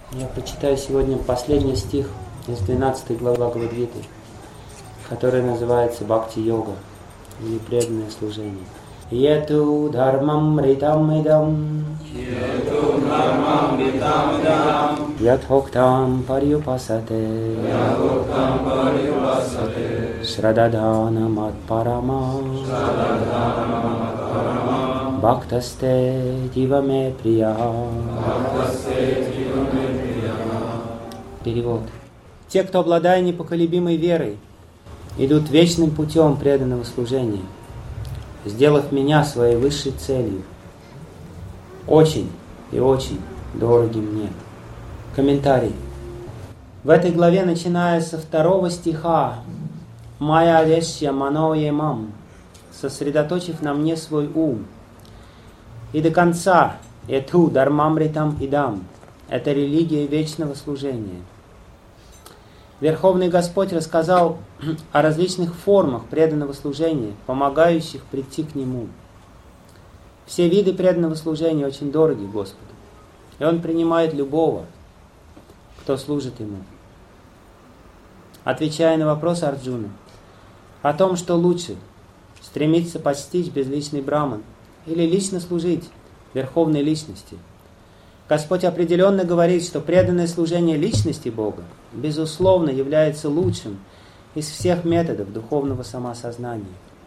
Я прочитаю сегодня последний стих из 12 главы Бхагавад-гиты, который называется Бхакти-йога, или преданное служение. Йету дхармам ритам идам ятхоктам парюпасате шрададханам атпарама бхактасте диваме прия. Перевод. Те, кто, обладая непоколебимой верой, идут вечным путем преданного служения, сделав меня своей высшей целью, очень и очень дороги мне. Комментарий. В этой главе, начиная со 2 стиха «Майя вешья маноемам», сосредоточив на мне свой ум, и до конца «Эту дармамритам идам», это религия вечного служения. Верховный Господь рассказал о различных формах преданного служения, помогающих прийти к Нему. Все виды преданного служения очень дороги Господу, и Он принимает любого, кто служит Ему. Отвечая на вопрос Арджуны о том, что лучше стремиться постичь безличный Браман или лично служить Верховной Личности, Господь определенно говорит, что преданное служение личности Бога, безусловно, является лучшим из всех методов духовного самосознания.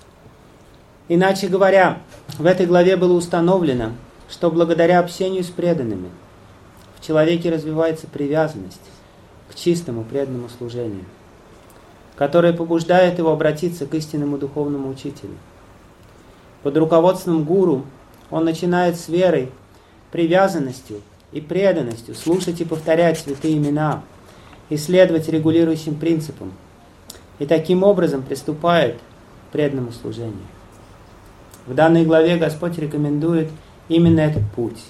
Иначе говоря, в этой главе было установлено, что благодаря общению с преданными в человеке развивается привязанность к чистому преданному служению, которое побуждает его обратиться к истинному духовному учителю. Под руководством гуру он начинает с верой, привязанностью и преданностью слушать и повторять святые имена, и следовать регулирующим принципам, и таким образом приступает к преданному служению. В данной главе Господь рекомендует именно этот путь.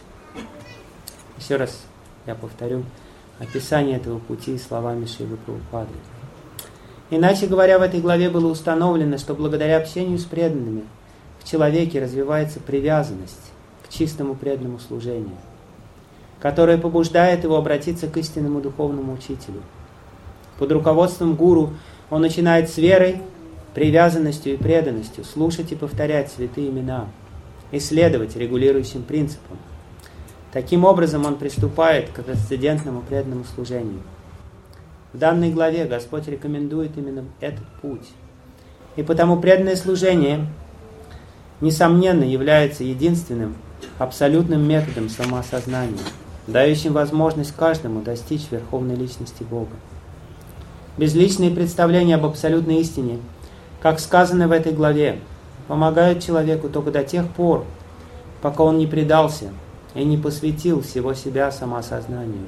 Еще раз я повторю описание этого пути словами Шрилы Прабхупады. Иначе говоря, в этой главе было установлено, что благодаря общению с преданными в человеке развивается привязанность к чистому преданному служению, которое побуждает его обратиться к истинному духовному учителю. Под руководством гуру он начинает с верой, привязанностью и преданностью слушать и повторять святые имена и следовать регулирующим принципам. Таким образом он приступает к трансцендентному преданному служению. В данной главе Господь рекомендует именно этот путь. И потому преданное служение, несомненно, является единственным абсолютным методом самоосознания, дающим возможность каждому достичь Верховной Личности Бога. Безличные представления об абсолютной истине, как сказано в этой главе, помогают человеку только до тех пор, пока он не предался и не посвятил всего себя самоосознанию.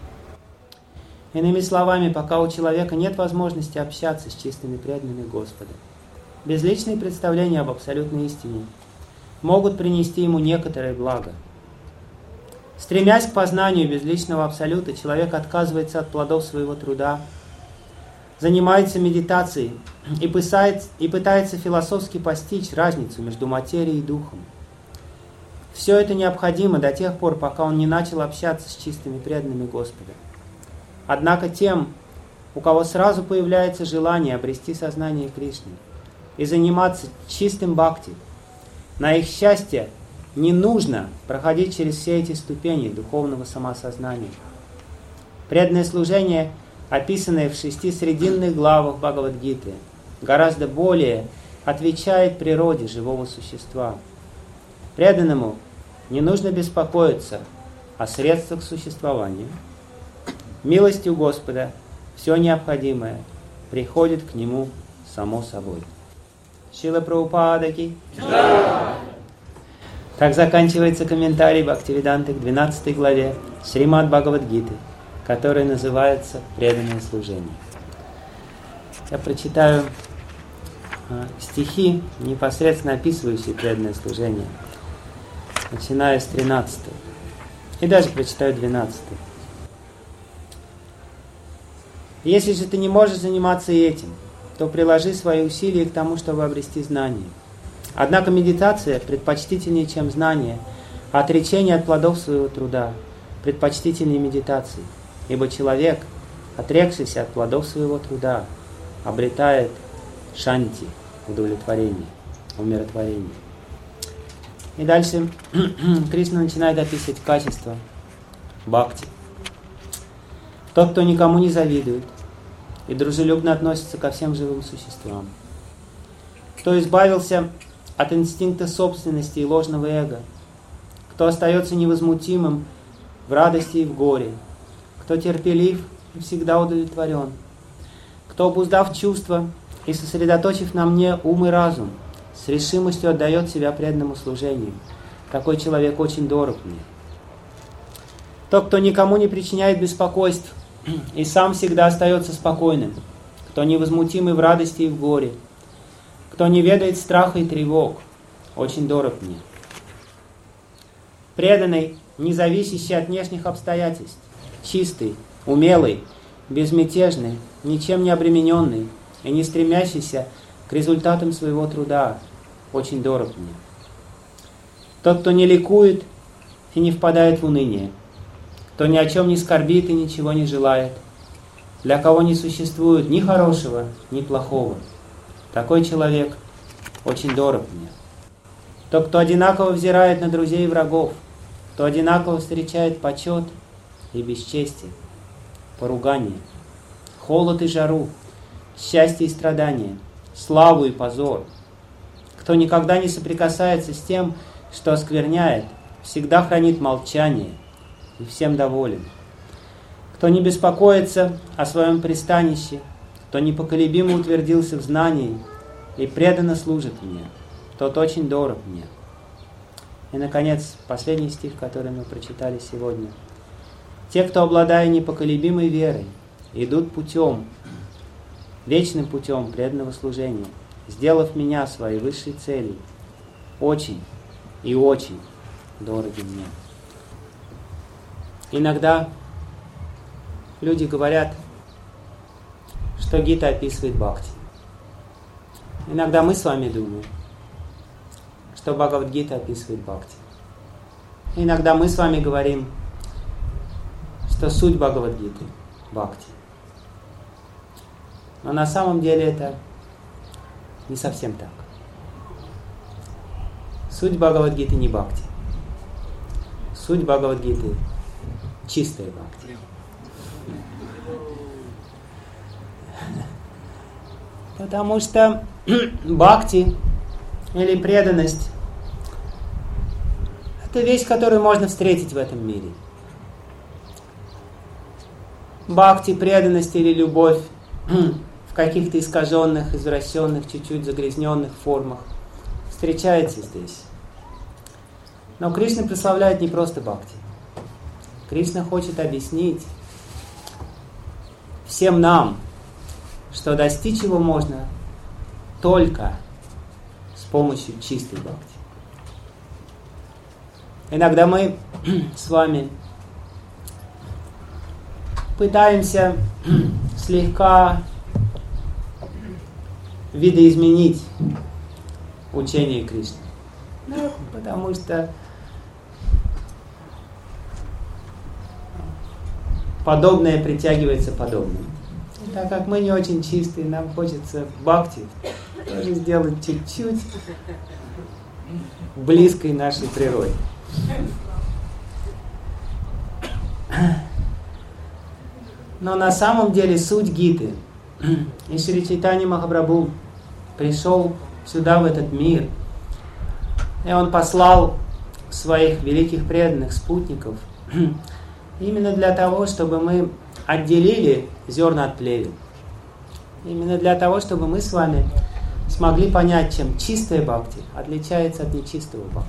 Иными словами, пока у человека нет возможности общаться с чистыми преданными Господа, безличные представления об абсолютной истине могут принести ему некоторое благо. Стремясь к познанию безличного абсолюта, человек отказывается от плодов своего труда, занимается медитацией и пытается философски постичь разницу между материей и духом. Все это необходимо до тех пор, пока он не начал общаться с чистыми преданными Господа. Однако тем, у кого сразу появляется желание обрести сознание Кришны и заниматься чистым бхакти, на их счастье не нужно проходить через все эти ступени духовного самоосознания. Преданное служение, описанное в 6 срединных главах Бхагавад-гиты, гораздо более отвечает природе живого существа. Преданному не нужно беспокоиться о средствах существования. Милостью Господа все необходимое приходит к Нему само собой. Шрила Прабхупада ки. Так заканчивается комментарий Бхактивиданты к 12 главе Шримад Бхагавад-гиты, который называется «Преданное служение». Я прочитаю стихи, непосредственно описывающие преданное служение, начиная с 13 и даже прочитаю 12. Если же ты не можешь заниматься этим, то приложи свои усилия к тому, чтобы обрести знание. Однако медитация предпочтительнее, чем знание, а отречение от плодов своего труда предпочтительнее медитации. ибо человек, отрекшийся от плодов своего труда, обретает шанти, удовлетворение, умиротворение. И дальше Кришна начинает описывать качества бхакти. Тот, кто никому не завидует и дружелюбно относится ко всем живым существам. Кто избавился от инстинкта собственности и ложного эго. Кто остается невозмутимым в радости и в горе. Кто терпелив и всегда удовлетворен. Кто, обуздав чувства и сосредоточив на мне ум и разум, с решимостью отдает себя преданному служению. Такой человек очень дорог мне. Тот, кто никому не причиняет беспокойств и сам всегда остается спокойным. Кто невозмутимый в радости и в горе. Кто не ведает страха и тревог, очень дорог мне. Преданный, не зависящий от внешних обстоятельств, чистый, умелый, безмятежный, ничем не обремененный и не стремящийся к результатам своего труда, очень дорог мне. Тот, кто не ликует и не впадает в уныние, кто ни о чем не скорбит и ничего не желает, для кого не существует ни хорошего, ни плохого. Такой человек очень дорог мне. Тот, кто одинаково взирает на друзей и врагов, кто одинаково встречает почет и бесчестие, поругание, холод и жару, счастье и страдания, славу и позор, кто никогда не соприкасается с тем, что оскверняет, всегда хранит молчание и всем доволен, кто не беспокоится о своем пристанище, кто непоколебимо утвердился в знании и преданно служит мне, тот очень дорог мне. И, наконец, последний стих, который мы прочитали сегодня. Те, кто, обладая непоколебимой верой, идут путем, вечным путем преданного служения, сделав меня своей высшей целью, очень и очень дороги мне. Иногда люди говорят, что Гита описывает бхакти. Иногда мы с вами думаем, что Бхагавад-гита описывает бхакти. Иногда мы с вами говорим, что суть Бхагавад-гиты – бхакти. Но на самом деле это не совсем так. Суть Бхагавад-гиты не бхакти. Суть Бхагавад-гиты – чистая бхакти. Потому что бхакти или преданность – это вещь, которую можно встретить в этом мире. Бхакти, преданность или любовь в каких-то искаженных, извращенных, чуть-чуть загрязненных формах встречается здесь. Но Кришна прославляет не просто бхакти. Кришна хочет объяснить всем нам, что достичь его можно только с помощью чистой бхакти. Иногда мы с вами пытаемся слегка видоизменить учение Кришны. Ну, потому что подобное притягивается подобным. И так как мы не очень чистые, нам хочется бхакти тоже сделать чуть-чуть близкой нашей природе. Но на самом деле суть Гиты, и Шри Чайтанья Махапрабху пришел сюда, в этот мир, и он послал своих великих преданных спутников именно для того, чтобы мы отделили зерна от плевел. Именно для того, чтобы мы с вами смогли понять, чем чистая бхакти отличается от нечистого бхакти.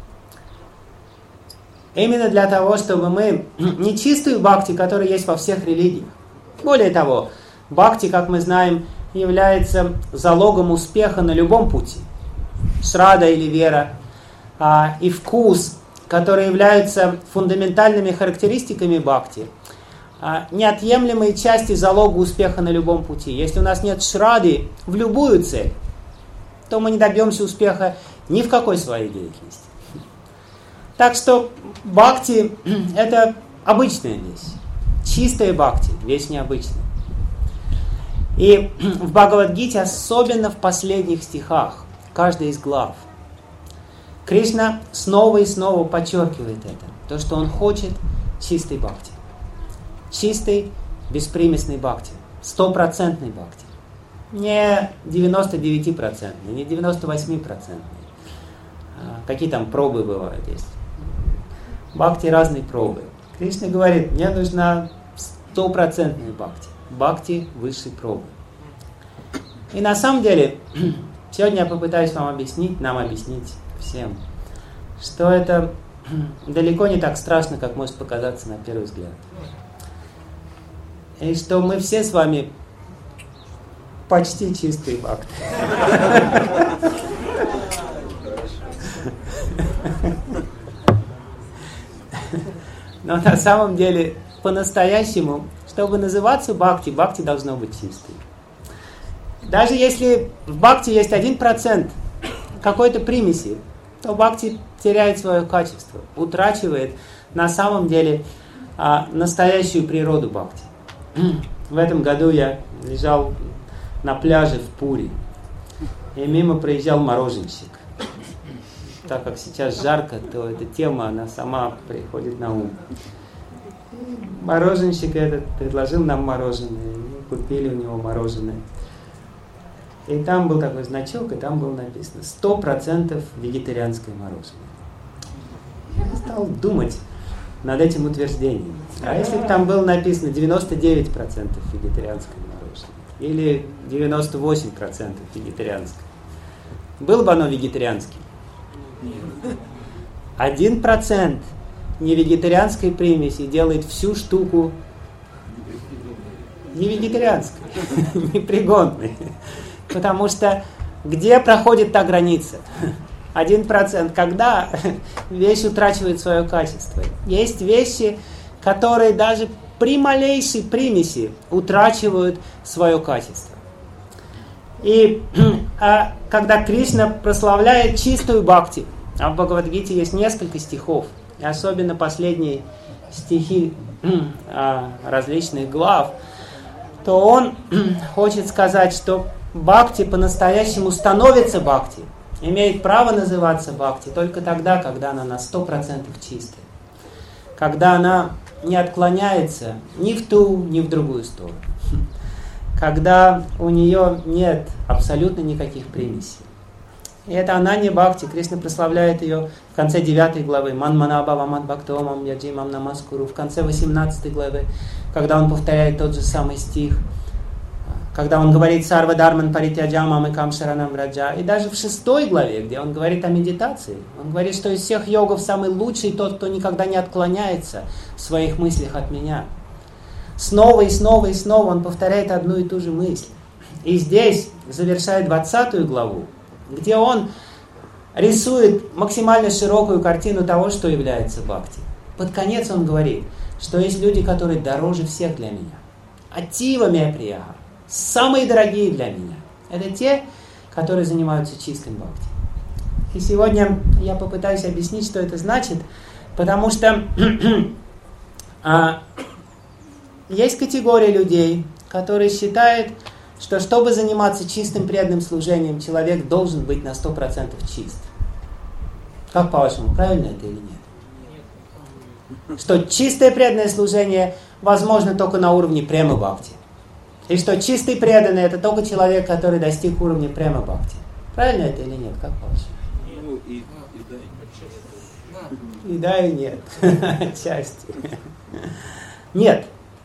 Именно для того, чтобы мы нечистую бхакти, которая есть во всех религиях. Более того, бхакти, как мы знаем, является залогом успеха на любом пути. Шрада или вера, и вкус, которые являются фундаментальными характеристиками бхакти, неотъемлемые части залога успеха на любом пути. Если у нас нет шрады в любую цель, то мы не добьемся успеха ни в какой своей деятельности. Так что бхакти – это обычная вещь, Чистая бхакти, вещь необычная. И в Бхагавад-гите, особенно в последних стихах, каждой из глав, Кришна снова и снова подчеркивает это, то, что он хочет чистой бхакти. Чистой, беспримесной бхакти, 100% бхакти. Не 99%, не 98%. Какие там пробы бывают есть. Бхакти разные пробы. Кришна говорит, мне нужна 100% бхакти. Бхакти высшей пробы. И на самом деле, сегодня я попытаюсь вам объяснить, нам объяснить всем, что это далеко не так страшно, как может показаться на первый взгляд. И что мы все с вами почти чистые бхакти. Но на самом деле, по-настоящему, чтобы называться бхакти, бхакти должно быть чистой. Даже если в бхакти есть 1% какой-то примеси, то бхакти теряет свое качество, утрачивает на самом деле настоящую природу бхакти. В этом году я лежал на пляже в Пури, и мимо проезжал мороженщик. Так как сейчас жарко, то эта тема, она сама приходит на ум. Мороженщик этот предложил нам мороженое, мы купили у него мороженое. И там был такой значок, и там было написано 100% вегетарианское мороженое. Я стал думать над этим утверждением. А если бы там было написано 99% вегетарианское мороженое, или 98% вегетарианское, было бы оно вегетарианским? 1% невегетарианской примеси делает всю штуку невегетарианской, непригодной. Потому что где проходит та граница? 1%, когда вещь утрачивает свое качество. Есть вещи, которые даже при малейшей примеси утрачивают свое качество. И когда Кришна прославляет чистую бхакти, а в Бхагавад-гите есть несколько стихов, и особенно последние стихи различных глав, то он хочет сказать, что бхакти по-настоящему становится бхакти, имеет право называться бхакти только тогда, когда она на 100% чистая. Когда она не отклоняется ни в ту, ни в другую сторону. Когда у нее нет абсолютно никаких примесей. И это Ананья Бхакти. Кришна прославляет ее в конце 9 главы. Ман манабава ман бхактомам яджимам намаскуру. В конце 18 главы, когда он повторяет тот же самый стих. Когда он говорит «Сарва дарман паритяджамам и камшаранам враджа». И даже в 6 главе, где он говорит о медитации, он говорит, что из всех йогов самый лучший тот, кто никогда не отклоняется в своих мыслях от меня. Снова и снова и снова он повторяет одну и ту же мысль. И здесь завершает 20 главу, где он рисует максимально широкую картину того, что является бхакти. Под конец он говорит, что есть люди, которые дороже всех для меня. Атива мея прияха. Самые дорогие для меня. Это те, которые занимаются чистым бхакти. И сегодня я попытаюсь объяснить, что это значит, потому что есть категория людей, которые считают, что чтобы заниматься чистым преданным служением, человек должен быть на 100% чист. Как по-вашему, правильно это или нет? Что чистое преданное служение возможно только на уровне према бхакти. И что чистый преданный это только человек, который достиг уровня према бхакти. Правильно это или нет? Как по-вашему? И да, и нет. Отчасти. Нет.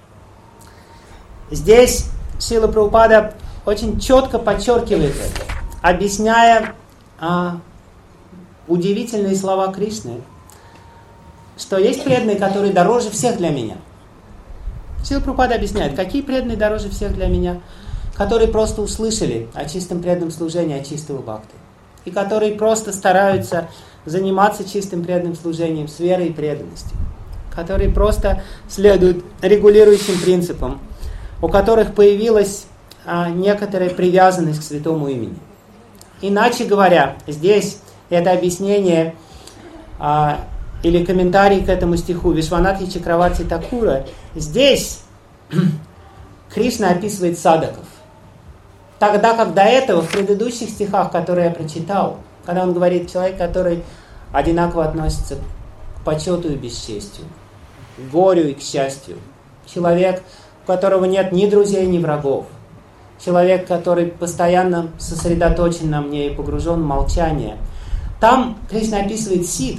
Здесь Шрила Прабхупада очень четко подчеркивает это, объясняя удивительные слова Кришны, что есть преданные, которые дороже всех для меня. Шрила Прабхупада объясняет, какие преданные дороже всех для меня, которые просто услышали о чистом преданном служении, о чистого бхакти, и которые просто стараются заниматься чистым преданным служением с верой и преданностью, которые просто следуют регулирующим принципам, у которых появилась некоторая привязанность к святому имени. Иначе говоря, здесь это объяснение или комментарий к этому стиху Вишванатхи Чакраварти Такура Здесь Кришна описывает садаков. Тогда как до этого, в предыдущих стихах, которые я прочитал, когда он говорит человек, который одинаково относится к почету и бесчестию, к горю и к счастью, человек, у которого нет ни друзей, ни врагов, человек, который постоянно сосредоточен на мне и погружен в молчание. Там Кришна описывает ситх.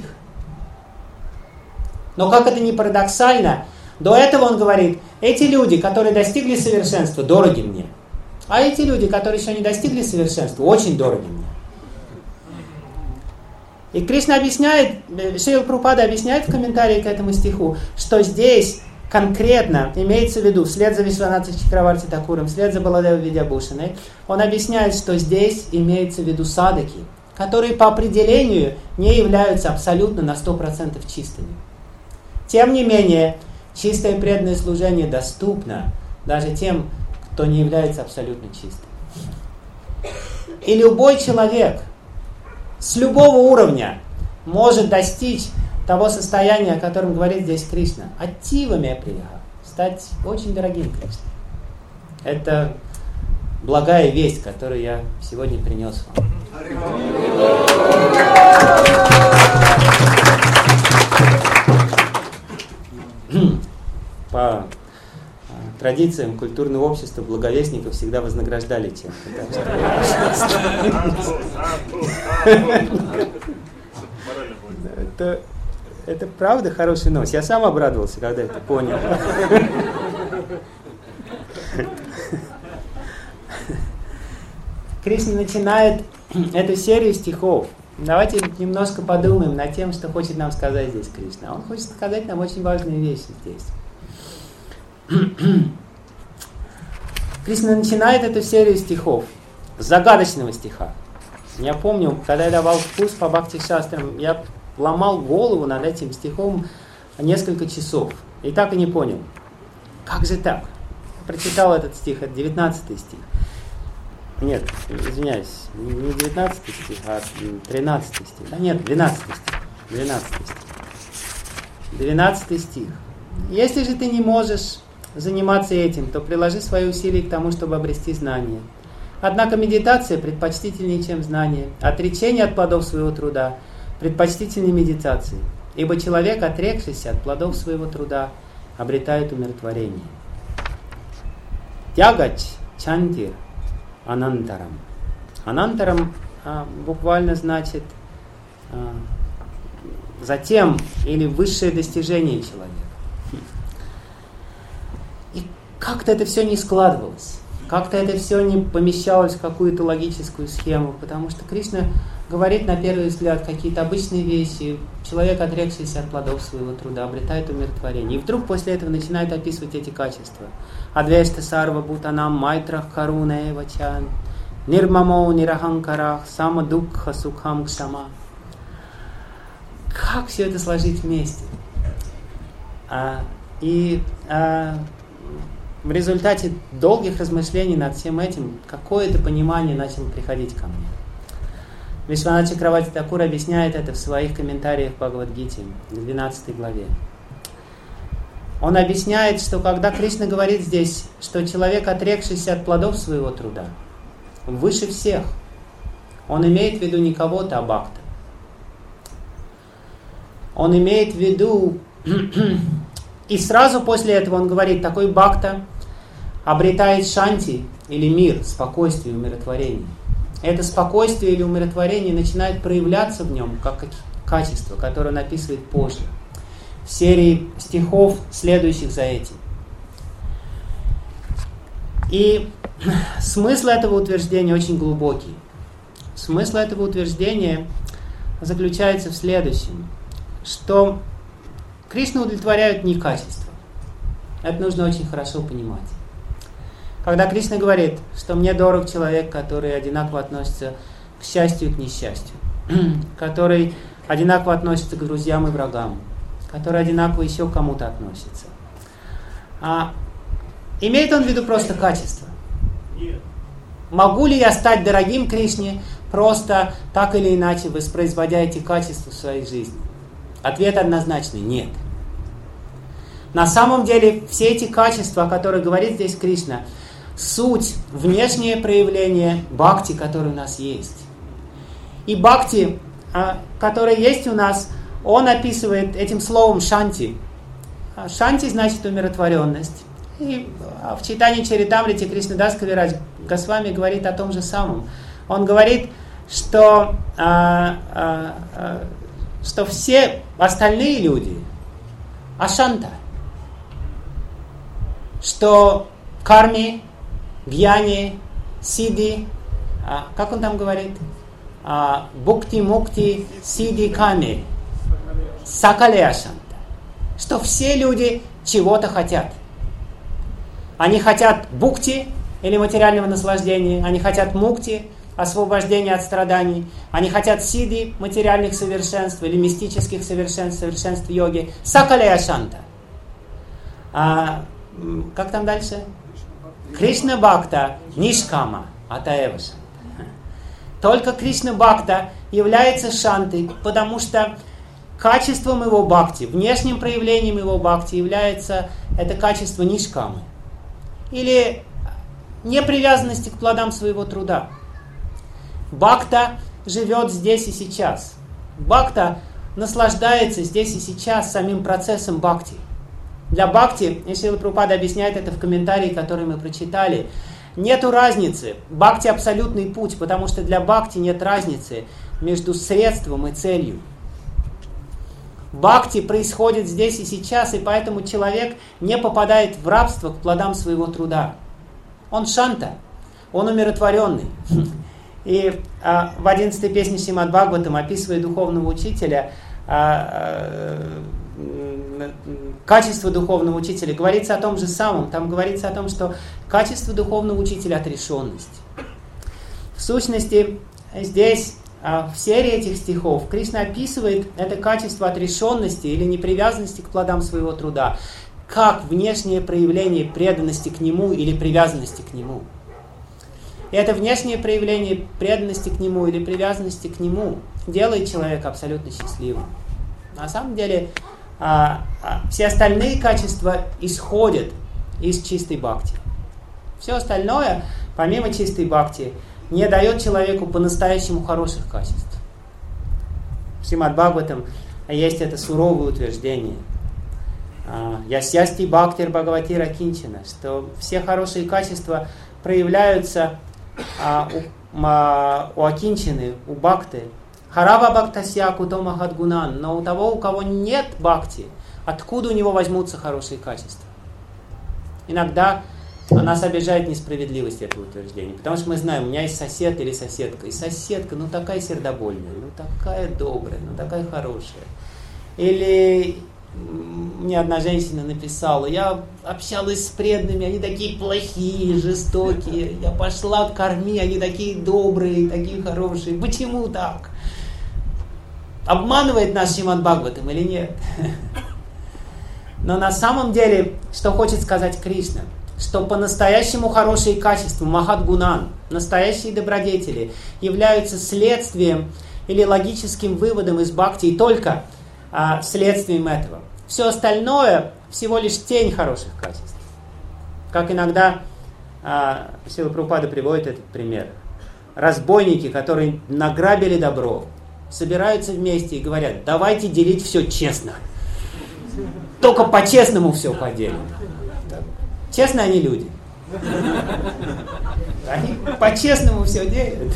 Но как это ни парадоксально, до этого он говорит, эти люди, которые достигли совершенства, дороги мне. А эти люди, которые еще не достигли совершенства, очень дороги мне. И Кришна объясняет, Шрила Прабхупада объясняет в комментарии к этому стиху, что здесь конкретно имеется в виду, вслед за Вишванатха Чакраварти Такуром, вслед за Баладева Видьябхушаной, он объясняет, что здесь имеется в виду садаки, которые по определению не являются абсолютно на 100% чистыми. Тем не менее, чистое преданное служение доступно даже тем, кто не является абсолютно чистым. И любой человек с любого уровня может достичь того состояния, о котором говорит здесь Кришна. Аттива меприха. Стать очень дорогим Кришне. Это благая весть, которую я сегодня принес вам. По традициям культурного общества благовестников всегда вознаграждали чем-то. Это правда хорошая новость. Я сам обрадовался, когда это понял. Кришна начинает эту серию стихов. Давайте немножко подумаем над тем, что хочет нам сказать здесь Кришна. Он хочет сказать нам очень важные вещи здесь. Кришна начинает эту серию стихов с загадочного стиха. Я помню, когда я давал курс по Бхакти-шастрам, я ломал голову над этим стихом несколько часов. И так и не понял. Как же так? Прочитал этот стих, это 19 стих. Нет, извиняюсь, не 19 стих, а 13 стих. Да нет, 12 стих. 12 стих. 12 стих. Если же ты не можешь заниматься этим, то приложи свои усилия к тому, чтобы обрести знание. Однако медитация предпочтительнее, чем знание. Отречение от плодов своего труда предпочтительнее медитации. Ибо человек, отрекшийся от плодов своего труда, обретает умиротворение. Тягач чантир анантарам. Анантарам буквально значит затем или высшее достижение человека. И как-то это все не складывалось. Как-то это все не помещалось в какую-то логическую схему, потому что Кришна говорит на первый взгляд какие-то обычные вещи. Человек, отрекшийся от плодов своего труда, обретает умиротворение. И вдруг после этого начинает описывать эти качества. Адвешта сарва бутанам майтрах каруна эвачан, нирмамо нираханкарах, сама дукха сукхам кшама. Как все это сложить вместе? В результате долгих размышлений над всем этим какое-то понимание начало приходить ко мне. Вишванатха Чакраварти Такур объясняет это в своих комментариях к Бхагавад-гите, в 12 главе. Он объясняет, что когда Кришна говорит здесь, что человек, отрекшийся от плодов своего труда, выше всех, он имеет в виду не кого-то, а бхакта. Он имеет в виду... И сразу после этого он говорит, такой бхакта обретает шанти или мир, спокойствие, умиротворение. Это спокойствие или умиротворение начинает проявляться в нем как качество, которое он описывает позже, в серии стихов, следующих за этим. И смысл этого утверждения очень глубокий. Смысл этого утверждения заключается в следующем, что Кришну удовлетворяют не качества. Это нужно очень хорошо понимать. Когда Кришна говорит, что мне дорог человек, который одинаково относится к счастью и к несчастью, который одинаково относится к друзьям и врагам, который одинаково еще к кому-то относится. Имеет он в виду просто качество? Нет. Могу ли я стать дорогим Кришне, просто так или иначе воспроизводя эти качества в своей жизни? Ответ однозначный – нет. На самом деле все эти качества, о которых говорит здесь Кришна, суть, внешнее проявление бхакти, которое у нас есть. И бхакти, который есть у нас, он описывает этим словом шанти. Шанти значит умиротворенность. И в читании Чаритамрити Кришнадас Кавирадж Госвами говорит о том же самом. Он говорит, что все остальные люди ашанта, что карми, гьяни, сиди, как он там говорит, букти, мукти, сиди, ками, сакале ашанта, что все люди чего-то хотят. Они хотят букти, или материального наслаждения, они хотят мукти, освобождения от страданий, они хотят сиди, материальных совершенств, или мистических совершенств, совершенств йоги, сакале ашанта. Как там дальше? Кришна Бхакта Нишкама Атаева Шанта. Только Кришна Бхакта является шантой, потому что качеством его бхакти, внешним проявлением его бхакти является это качество нишкамы. Или непривязанности к плодам своего труда. Бхакта живет здесь и сейчас. Бхакта наслаждается здесь и сейчас самим процессом бхакти. Для бхакти, и Шрила Прабхупада объясняет это в комментарии, который мы прочитали, нету разницы. Бхакти абсолютный путь, потому что для бхакти нет разницы между средством и целью. Бхакти происходит здесь и сейчас, и поэтому человек не попадает в рабство к плодам своего труда. Он шанта, он умиротворенный. И в 11-й песне Шримад Бхагаватам, описывая духовного учителя, качество духовного учителя, говорится о том же самом. Там говорится о том, что качество духовного учителя — отрешенность. В сущности, здесь, в серии этих стихов, Кришна описывает это качество отрешенности или непривязанности к плодам своего труда, как внешнее проявление преданности к Нему или привязанности к Нему. И это внешнее проявление преданности к Нему или привязанности к Нему делает человека абсолютно счастливым. На самом деле, все остальные качества исходят из чистой бхакти. Все остальное, помимо чистой бхакти, не дает человеку по-настоящему хороших качеств. В Шримад Бхагаватам есть это суровое утверждение. Ясьясти бхактир бхагаватира кинчина, что все хорошие качества проявляются у акинчины, у бхакты. Харава бхактася куто махадгунан. Но у того, у кого нет бхакти, откуда у него возьмутся хорошие качества? Иногда нас обижает несправедливость этого утверждения. Потому что мы знаем, у меня есть сосед или соседка. И соседка, такая сердобольная, такая добрая, такая хорошая. Или мне одна женщина написала: я общалась с преданными, они такие плохие, жестокие. Я пошла корми, они такие добрые, такие хорошие. Почему так? Обманывает нас Шримад Бхагаватам или нет? Но на самом деле, что хочет сказать Кришна? Что по-настоящему хорошие качества, махадгунан, настоящие добродетели, являются следствием или логическим выводом из бхакти, и только следствием этого. Все остальное всего лишь тень хороших качеств. Как иногда Шрила Прабхупада приводит этот пример. Разбойники, которые награбили добро, собираются вместе и говорят: давайте делить все честно. Только по-честному все поделим. Честно они люди. Они по-честному все делят.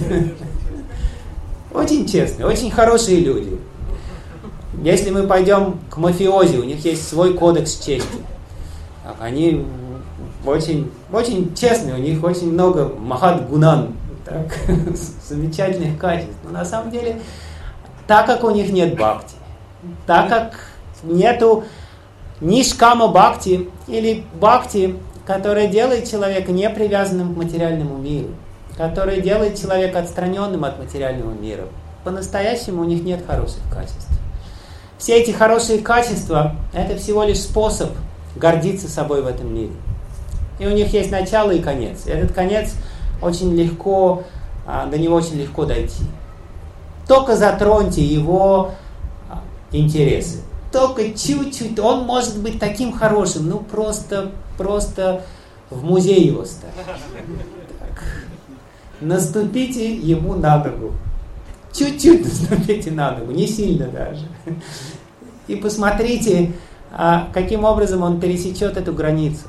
Очень честные, очень хорошие люди. Если мы пойдем к мафиози, у них есть свой кодекс чести. Они очень, очень честные, у них очень много махат-гунан, замечательных качеств. Но на самом деле, так как у них нет бхакти, так как нету нишкама бхакти или бхакти, которая делает человека непривязанным к материальному миру, которая делает человека отстраненным от материального мира, по-настоящему у них нет хороших качеств. Все эти хорошие качества — это всего лишь способ гордиться собой в этом мире. И у них есть начало и конец. И этот конец очень легко, до него очень легко дойти. Только затроньте его интересы. только чуть-чуть, он может быть таким хорошим, ну просто в музей его ставить. Так. Наступите ему на ногу. Чуть-чуть наступите на ногу, не сильно даже. И посмотрите, каким образом он пересечет эту границу.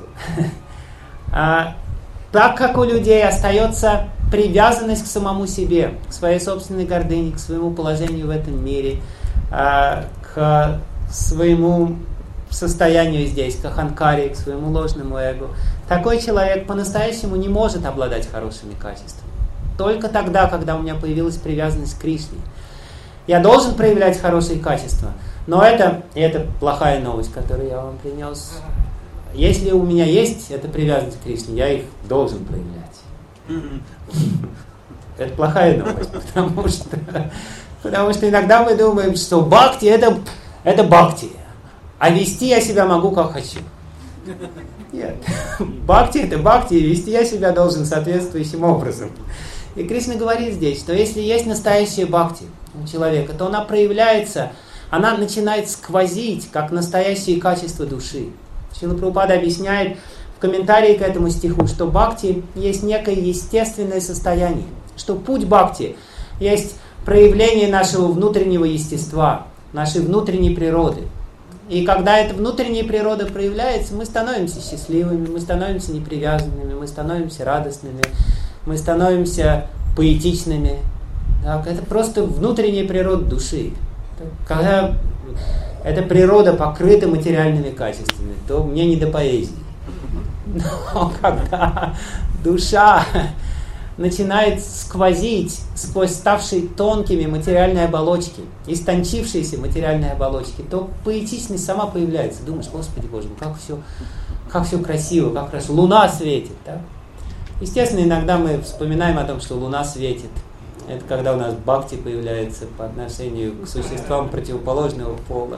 Так как у людей остается привязанность к самому себе, к своей собственной гордыне, к своему положению в этом мире, к своему состоянию здесь, к аханкаре, к своему ложному эго, такой человек по-настоящему не может обладать хорошими качествами. Только тогда, когда у меня появилась привязанность к Кришне. Я должен проявлять хорошие качества, но это плохая новость, которую я вам принес. Если у меня есть эта привязанность к Кришне, я их должен проявлять. Это плохая новость, потому что иногда мы думаем, что бхакти это бхакти, а вести я себя могу как хочу. Нет, бхакти это бхакти, и вести я себя должен соответствующим образом. И Кришна говорит здесь, что если есть настоящая бхакти у человека, то она проявляется, она начинает сквозить, как настоящие качества души. Шрила Прабхупада объясняет в комментарии к этому стиху, что бхакти есть некое естественное состояние, что путь бхакти есть проявление нашего внутреннего естества, нашей внутренней природы. И когда эта внутренняя природа проявляется, мы становимся счастливыми, мы становимся непривязанными, мы становимся радостными, мы становимся поэтичными. Так, это просто внутренняя природа души. Когда эта природа покрыта материальными качествами, то мне не до поэзии. Но когда душа начинает сквозить сквозь ставшие тонкими материальные оболочки, истончившиеся материальные оболочки, то поэтичность сама появляется. Думаешь, Господи Боже, как все красиво, как хорошо. Луна светит. Да? Естественно, иногда мы вспоминаем о том, что луна светит. Это когда у нас бхакти появляется по отношению к существам противоположного пола.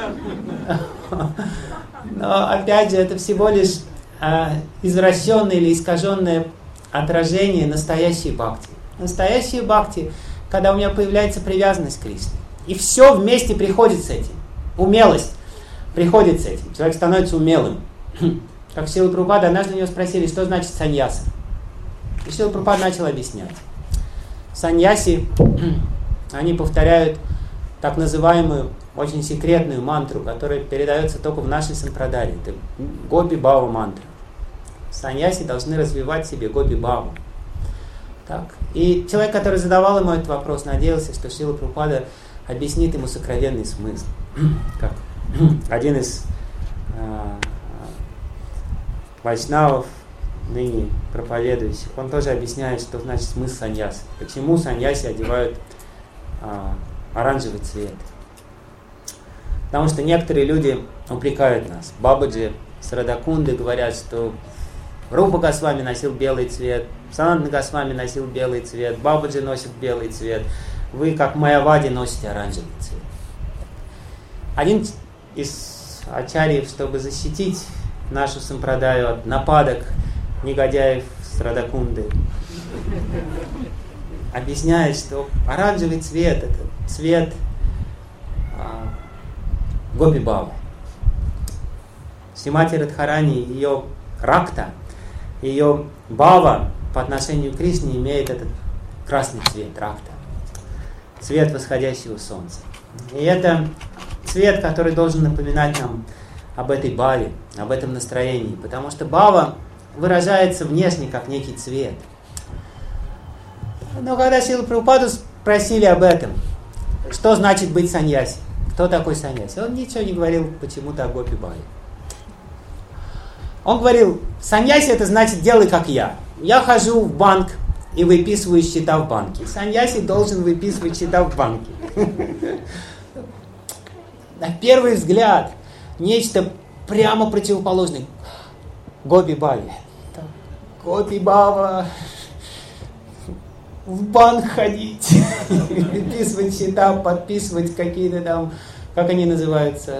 Но опять же, это всего лишь извращенное или искаженное отражение настоящей бхакти. Настоящая бхакти, когда у меня появляется привязанность к Кришне. И все вместе приходит с этим. Умелость приходит с этим. Человек становится умелым. Как Шрила Прабхупада, однажды у него спросили, что значит саньяса. И Шрила Прабхупада начал объяснять. Саньяси, они повторяют так называемую, очень секретную мантру, которая передается только в нашей сампрадаре. Это гопи-бава мантра. Саньяси должны развивать в себе гопи-баву. Так. И человек, который задавал ему этот вопрос, надеялся, что Шрила Прабхупада объяснит ему сокровенный смысл. Как один из вайшнавов, ныне проповедующих, он тоже объясняет, что значит смысл саньясы. Почему саньяси одевают оранжевый цвет. Потому что некоторые люди упрекают нас. Бабаджи с Радакунды говорят, что Рупа Госвами носил белый цвет, Санатана Госвами носил белый цвет, Бабаджи носит белый цвет, вы, как Майявади, носите оранжевый цвет. Один из ачарьев, чтобы защитить нашу сампрадаю от нападок негодяев с Радакунды, объясняет, что оранжевый цвет — это цвет гопи-бавы. Шримати Радхарани, ее ракта, ее бава по отношению к Кришне имеет этот красный цвет, ракта, цвет восходящего солнца. И это цвет, который должен напоминать нам об этой баве, об этом настроении, потому что бава выражается внешне как некий цвет. Но когда Шрилу Прабхупаду спросили об этом, что значит быть саньяси, кто такой саньяси, он ничего не говорил почему-то о гопи-баве. Он говорил, саньяси это значит делай как я. Я хожу в банк и выписываю счета в банке. Саньяси должен выписывать счета в банке. На первый взгляд нечто прямо противоположное гопи-баве. Гопи-бава, в банк ходить, выписывать счета, подписывать какие-то там, как они называются,